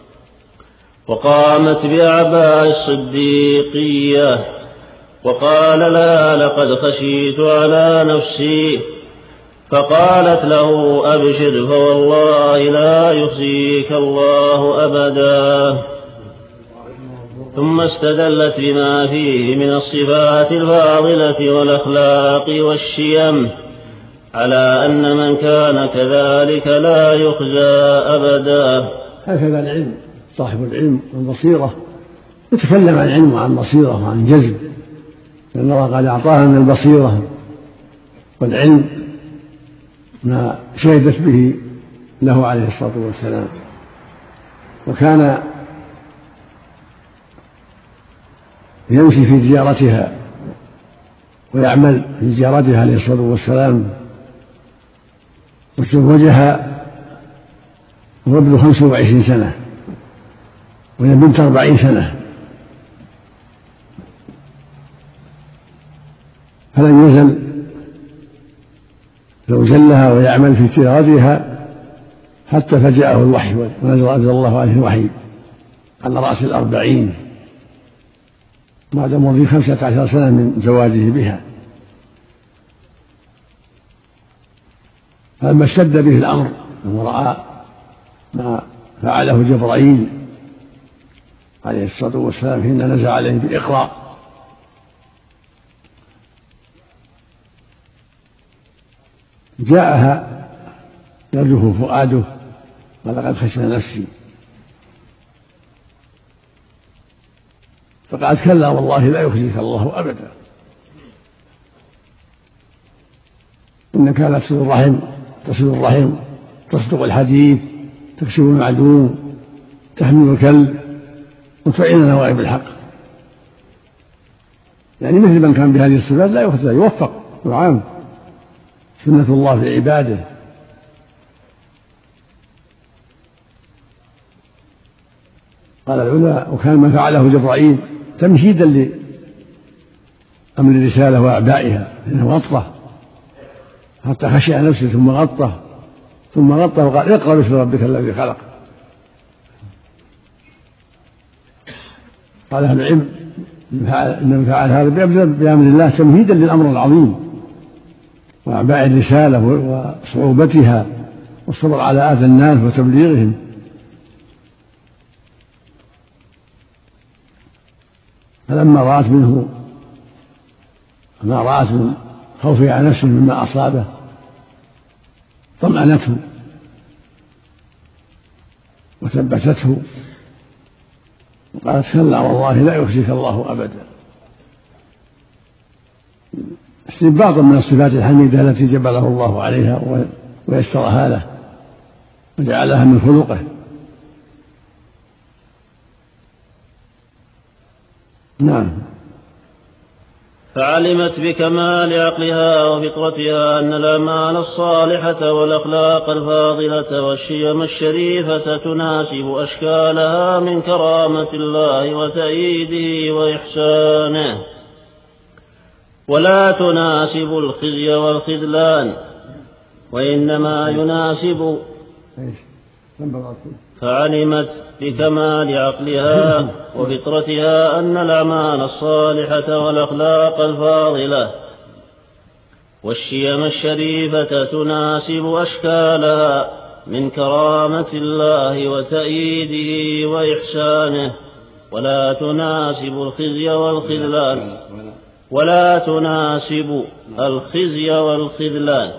وقامت بأعباء الصديقية وقال لها لقد خشيت على نفسي فقالت له أبشر فوالله لا يخزيك الله أبدا. ثم استدلت بما فيه من الصفات الفاضلة والأخلاق والشيم على أن من كان كذلك لا يخزى أبدا. هكذا العلم صاحب العلم والبصيرة يتكلم عن علم وعن بصيرة وعن جزم لأن الله قال أعطاها من البصيرة والعلم ما شهدت به له عليه الصلاة والسلام. وكان يمشي في زيارتها ويعمل في زيارتها عليه الصلاة والسلام وتزوجها وابن خمس وعشرين سنة وهي بنت أربعين سنة فلم يزل زوجا لها ويعمل في زيارتها حتى فجاءه الوحي ونزل الله عليه الوحي على رأس الأربعين بعد مضي خمسة عشر سنة من زواجه بها. فلما اشتد به الأمر ورأى ما فعله جبرائيل عليه الصلاة والسلام حين نزل عليه بالإقراء. جاءها يرجف فؤاده ولقد خشيت نفسي، فقالت كلا والله لا يخزيك الله أبدا، إنك لا تصل الرحم تصل الرحم تصدق الحديث تكشف المعدوم تحمل الكلب وتعين نوائب الحق. يعني مثل من كان بهذه الصفات لا يخزى، يوفق ويعان، سنة الله في عباده. قال العلماء وكان ما فعله جبرائيل تمهيدا لأمر الرسالة وأعبائها، إنه غطه حتى خشي نفسه ثم غطه ثم غطه وقال اقرأ باسم ربك الذي خلق. قال أهل العلم إن فعل هذا بأمر الله تمهيدا للأمر العظيم وأعباء الرسالة وصعوبتها والصبر على آذى الناس وتبليغهم. فلما رأت منه ما رأت من خوفه على نفسه مما أصابه طمأنته وثبتته وقالت كلا والله لا يخزيك الله أبدا، استنباطا من الصفات الحميدة التي جبله الله عليها ويسرها له وجعلها من خلقه. نعم. فعلمت بكمال عقلها وفطرتها أن الأعمال الصالحة والأخلاق الفاضلة والشيم الشريفة تناسب أشكالها من كرامة الله وتأييده وإحسانه، ولا تناسب الخزي والخذلان، وإنما يناسب. فعلمت بكمال عقلها وفطرتها أن الأعمال الصالحة والأخلاق الفاضلة والشيم الشريفة تناسب أشكالها من كرامة الله وتأييده وإحسانه، ولا تناسب الخزي والخذلان ولا تناسب الخزي والخذلان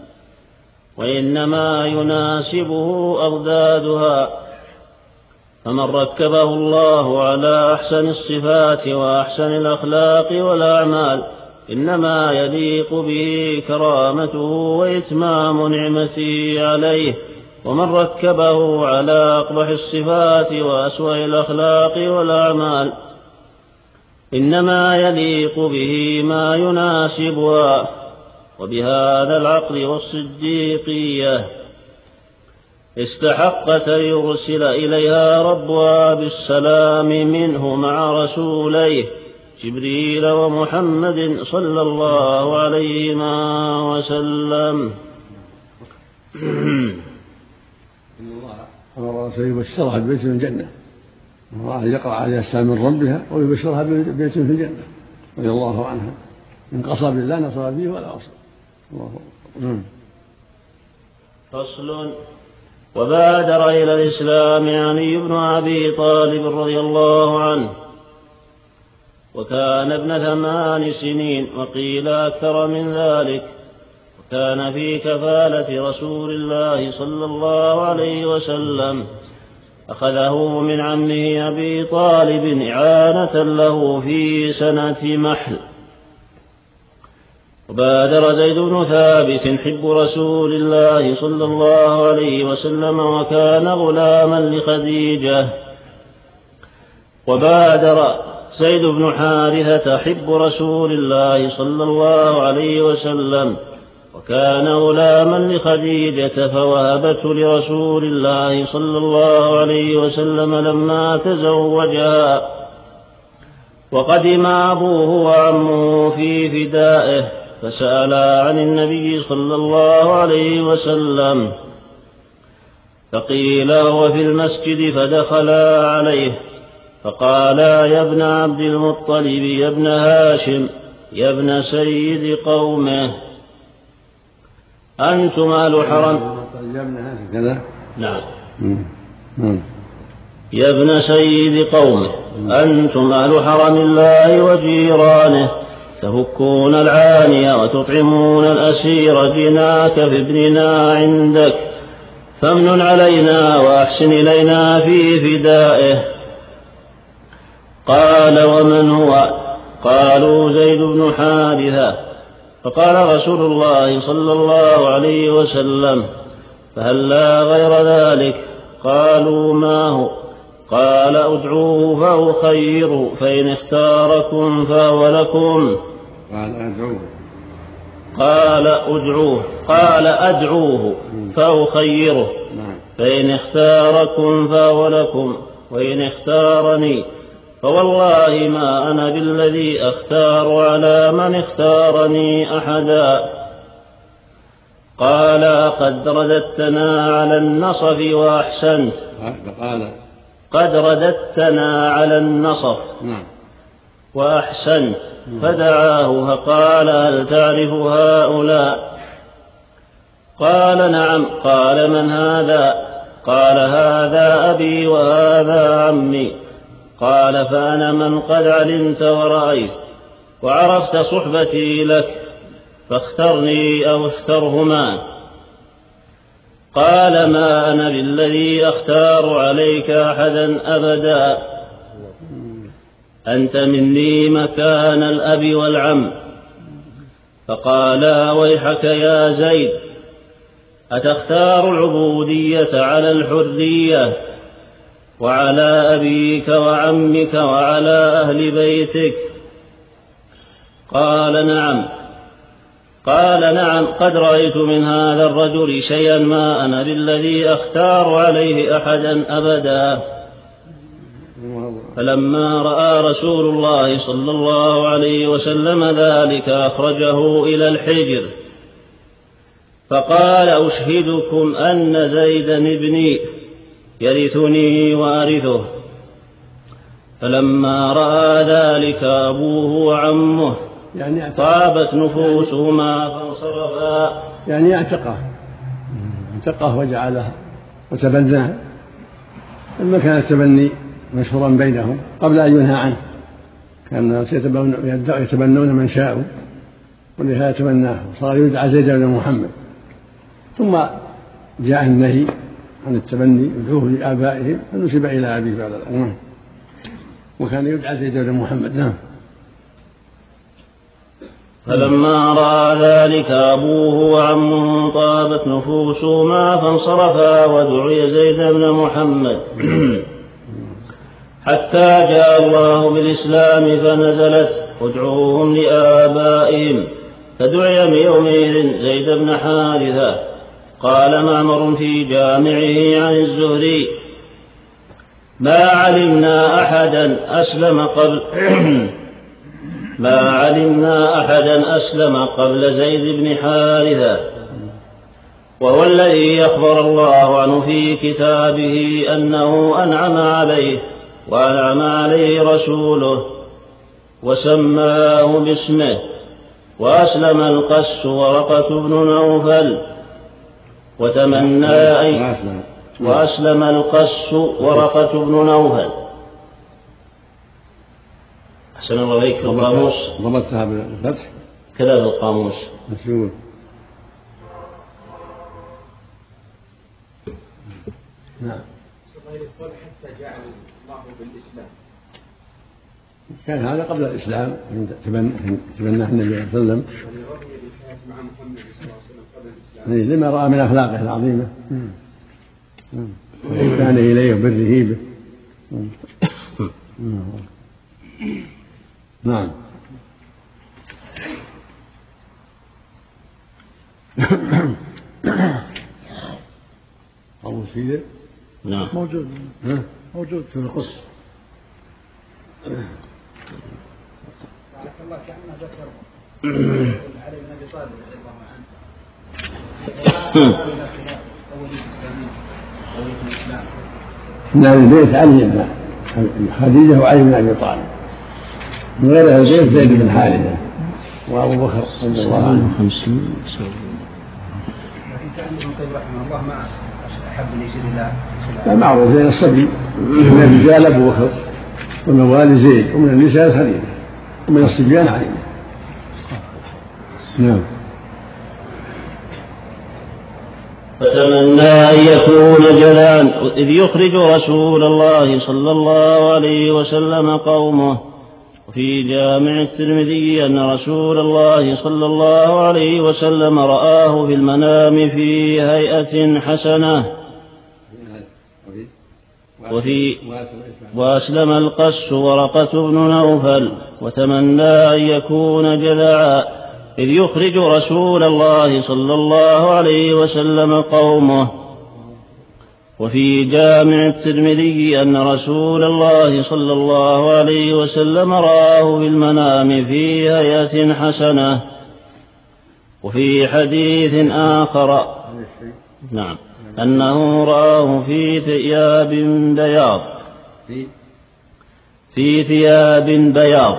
وإنما يناسبه أضدادها. فمن ركبه الله على أحسن الصفات وأحسن الأخلاق والأعمال إنما يليق به كرامته وإتمام نعمته عليه، ومن ركبه على أقبح الصفات وأسوأ الأخلاق والأعمال إنما يليق به ما يناسبها. وبهذا العقل والصديقية استحقت أن يرسل إليها ربها بالسلام منه مع رسوليه جبريل ومحمد صلى الله عليهما وسلم. الله سيبشرها ببيت من الجنة، الله يقرأ عليها السلام من ربها ويبشرها ببيت في الجنة رضي الله عنها، إن قصى بالله نصر فيه ولا عصى. فصل. وبادر إلى الإسلام علي بن أبي طالب رضي الله عنه، وكان ابن ثمان سنين وقيل أكثر من ذلك، وكان في كفالة رسول الله صلى الله عليه وسلم، أخذه من عمه أبي طالب إعانة له في سنة محل. وبادر زيد بن ثابت حب رسول الله صلى الله عليه وسلم، وكان غلاما لخديجة. وبادر زيد بن حارثة حب رسول الله صلى الله عليه وسلم، وكان غلاما لخديجة، فوهبته لرسول الله صلى الله عليه وسلم لما تزوجها. وقدم أبوه وعمه في فدائه فسألا عن النبي صلى الله عليه وسلم، فقيل هو في المسجد، فدخلا عليه فقالا يا ابن عبد المطلب يا ابن هاشم يا ابن سيد قومه أنتم أهل حرم. يا ابن هاشم كذا. نعم. يا ابن سيد قومه أنتم أهل حرم الله وجيرانه تفكون العاني وتطعمون الأسير جناك في ابننا عندك فامنن علينا وأحسن إلينا في فدائه. قال ومن هو؟ قالوا زيد بن حارثة. فقال رسول الله صلى الله عليه وسلم فهل لا غير ذلك؟ قالوا ما هو؟ قال ادعوه فأخيره فإن اختاركم فهو لكم. قال أدعوه قال ادعوه قال أدعوه فأخيره فإن اختاركم فهو لكم وإن اختارني فوالله ما أنا بالذي أختار على من اختارني أحدا. قال قد رددتنا على النصف وأحسنت. قال قد رددتنا على النصف وأحسنت. فدعاه فقال هل تعرف هؤلاء؟ قال نعم. قال من هذا؟ قال هذا أبي وهذا عمي. قال فأنا من قد علمت ورأيت وعرفت صحبتي لك فاخترني أو اخترهما. قال ما أنا بالذي أختار عليك أحدا أبدا أنت مني مكان الأب والعم. فقالا ويحك يا زيد أتختار العبودية على الحرية وعلى أبيك وعمك وعلى أهل بيتك؟ قال نعم. قال نعم قد رأيت من هذا الرجل شيئا ما أنا بالذي أختار عليه أحدا أبدا. فلما رأى رسول الله صلى الله عليه وسلم ذلك أخرجه إلى الحجر فقال أشهدكم أن زيدا ابني يرثني وأرثه. فلما رأى ذلك أبوه وعمه يعني طابت نفوسهما فانصرفا. يعني اعتقه اعتقه وجعله وتبناه لما كان التبني مشهورا بينهم قبل أن ينهى عنه. كان الناس يتبنون من شاءوا ولهذا تبناه صار يدعى زيد بن محمد. ثم جاء النهي عن التبني يدعوه لآبائهم فنسب إلى أبيه بعد الأمر وكان يدعى زيد بن محمد. نعم. فلما رأى ذلك أبوه وعمه طابت نفوسهما فانصرفا ودعي زيد بن محمد حتى جاء الله بالإسلام فنزلت ادعوهم لآبائهم فدعي يومئذ زيد بن حارثة. قال معمر في جامعه عن الزهري ما علمنا أحدا أسلم قبل ما علمنا أحدا أسلم قبل زيد بن حارثة وهو الذي يخبر الله عنه في كتابه أنه أنعم عليه وأنعم عليه رسوله وسماه باسمه. وأسلم القس ورقة بن نوفل وتمنى أن وأسلم القس ورقة بن نوفل. أحسن الله إليك في القاموس ضبطتها بالفتح كذا في القاموس مسؤول. نعم. حتى جعل الله بالإسلام كان هذا قبل الإسلام تبناه النبي صلى الله عليه وسلم مع محمد صلى الله عليه وسلم قبل الإسلام لما رأى من أخلاقه العظيمة وإحسانه إليه وبره به. نعم. قاموس فيه نعم موجود موجود في القص. بارك الله كأنه ذكر علي بن أبي طالب رضي الله عنه أول الإسلامين أول الإسلام. نعم البيت علي خديجة وعلي بن أبي طالب من غير أهل البيت زيد بن حارثة وأبو بكر رضي الله عنه. لكن كأنه طيب رحمه الله مع أحب أن يصير إلى لا معروف زين الصبي من الرجال أبو بكر ومن الوالي زيد ومن النساء خديجة ومن الصبيان علي. نعم. فتمنى أن يكون جذعا إذ يخرج رسول الله صلى الله عليه وسلم قومه. وفي جامع الترمذي أن رسول الله صلى الله عليه وسلم رآه في المنام في هيئة حسنة. وفي وأسلم القس ورقة بن نوفل. وتمنى أن يكون جذعا إذ يخرج رسول الله صلى الله عليه وسلم قومه. وفي جامع الترمذي أن رسول الله صلى الله عليه وسلم رآه في المنام في هيئة حسنة. وفي حديث آخر نعم أنه رآه في ثياب بياض في ثياب بياض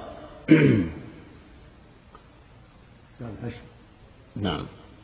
نعم.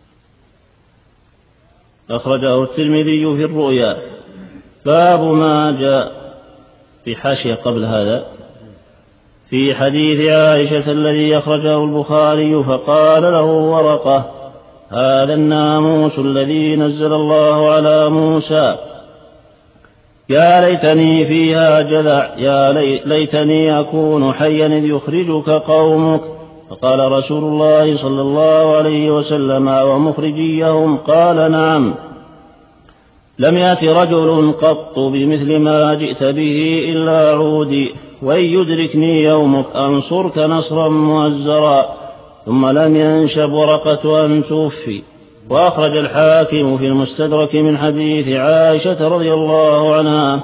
أخرجه الترمذي في الرؤيا. باب ما جاء في حاشية قبل هذا في حديث عائشة الذي أخرجه البخاري فقال له ورقة هذا الناموس الذي نزل الله على موسى يا ليتني فيها جذع يا ليتني أكون حيا إذ يخرجك قومك. فقال رسول الله صلى الله عليه وسلم ومخرجيهم قال نعم لم يأت رجل قط بمثل ما جئت به إلا عودي وإن يدركني يومك أنصرك نصرا مؤزرا. ثم لم ينشب ورقة أن توفي. وأخرج الحاكم في المستدرك من حديث عائشة رضي الله عنها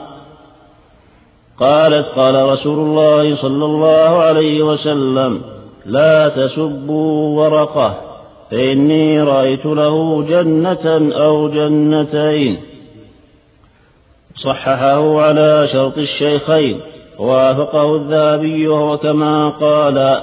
قالت قال رسول الله صلى الله عليه وسلم لا تسبوا ورقة فإني رأيت له جنة أو جنتين. صححه على شرط الشيخين ووافقه الذهبي وهو كما قال.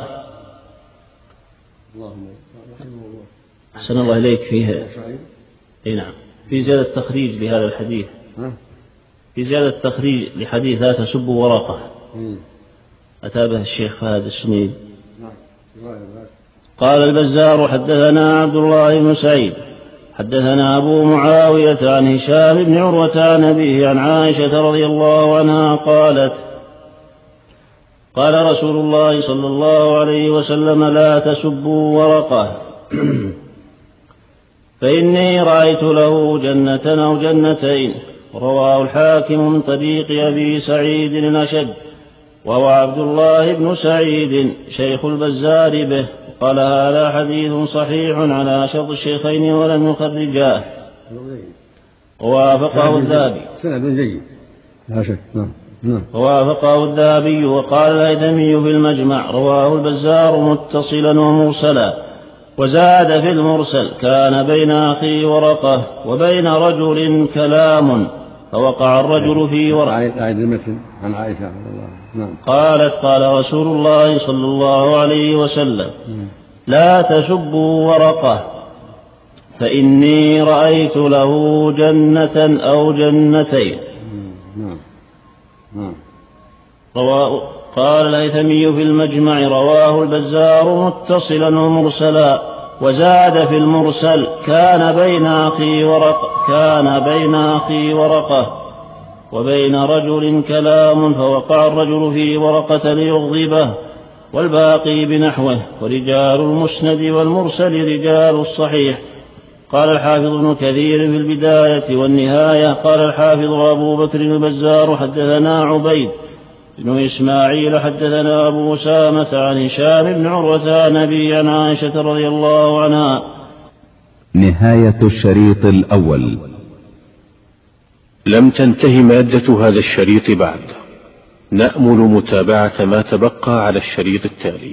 أحسن الله إليك فيه اي نعم في زيادة تخريج لهذا الحديث في زيادة تخريج لحديث لا تسبوا ورقة أتى به الشيخ فهد السنيد. قال البزار حدثنا عبد الله بن سعيد حدثنا أبو معاوية عن هشام بن عروة عن أبيه عن عائشة رضي الله عنها قالت قال رسول الله صلى الله عليه وسلم لا تسبوا ورقة فإني رأيت له جنة أو جنتين. رواه الحاكم من طريق أبي سعيد الأشج وهو عبد الله بن سعيد شيخ البزار به. قال هذا حديث صحيح على شرط الشيخين ولم يخرجاه. ووافقه الذهبي سند جيد لا شك. نعم نعم. ووافقه الذهبي. وقال الهيثمي في المجمع رواه البزار متصلا ومرسلا. وزاد في المرسل كان بين أخي ورقة وبين رجل كلام فوقع الرجل في ورقة. عن عائشة نعم. قالت قال رسول الله صلى الله عليه وسلم لا تسبوا ورقة فإني رأيت له جنة أو جنتين. رواه قال الهيثمي في المجمع رواه البزار متصلا ومرسلا. وزاد في المرسل كان بين أخي ورقة كان بين أخي ورقة وبين رجل كلام فوقع الرجل في ورقة ليغضبه. والباقي بنحوه. ورجال المسند والمرسل رجال الصحيح. قال الحافظ ابن كثير في البداية والنهاية قال الحافظ أبو بكر البزار حدثنا عبيد بن إسماعيل حدثنا أبو أسامة عن هشام بن عروة عن أبي عن عائشة رضي الله عنها. نهاية الشريط الأول. لم تنتهي مادة هذا الشريط بعد. نأمل متابعة ما تبقى على الشريط التالي.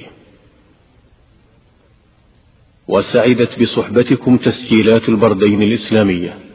وسعدت بصحبتكم تسجيلات البردين الإسلامية.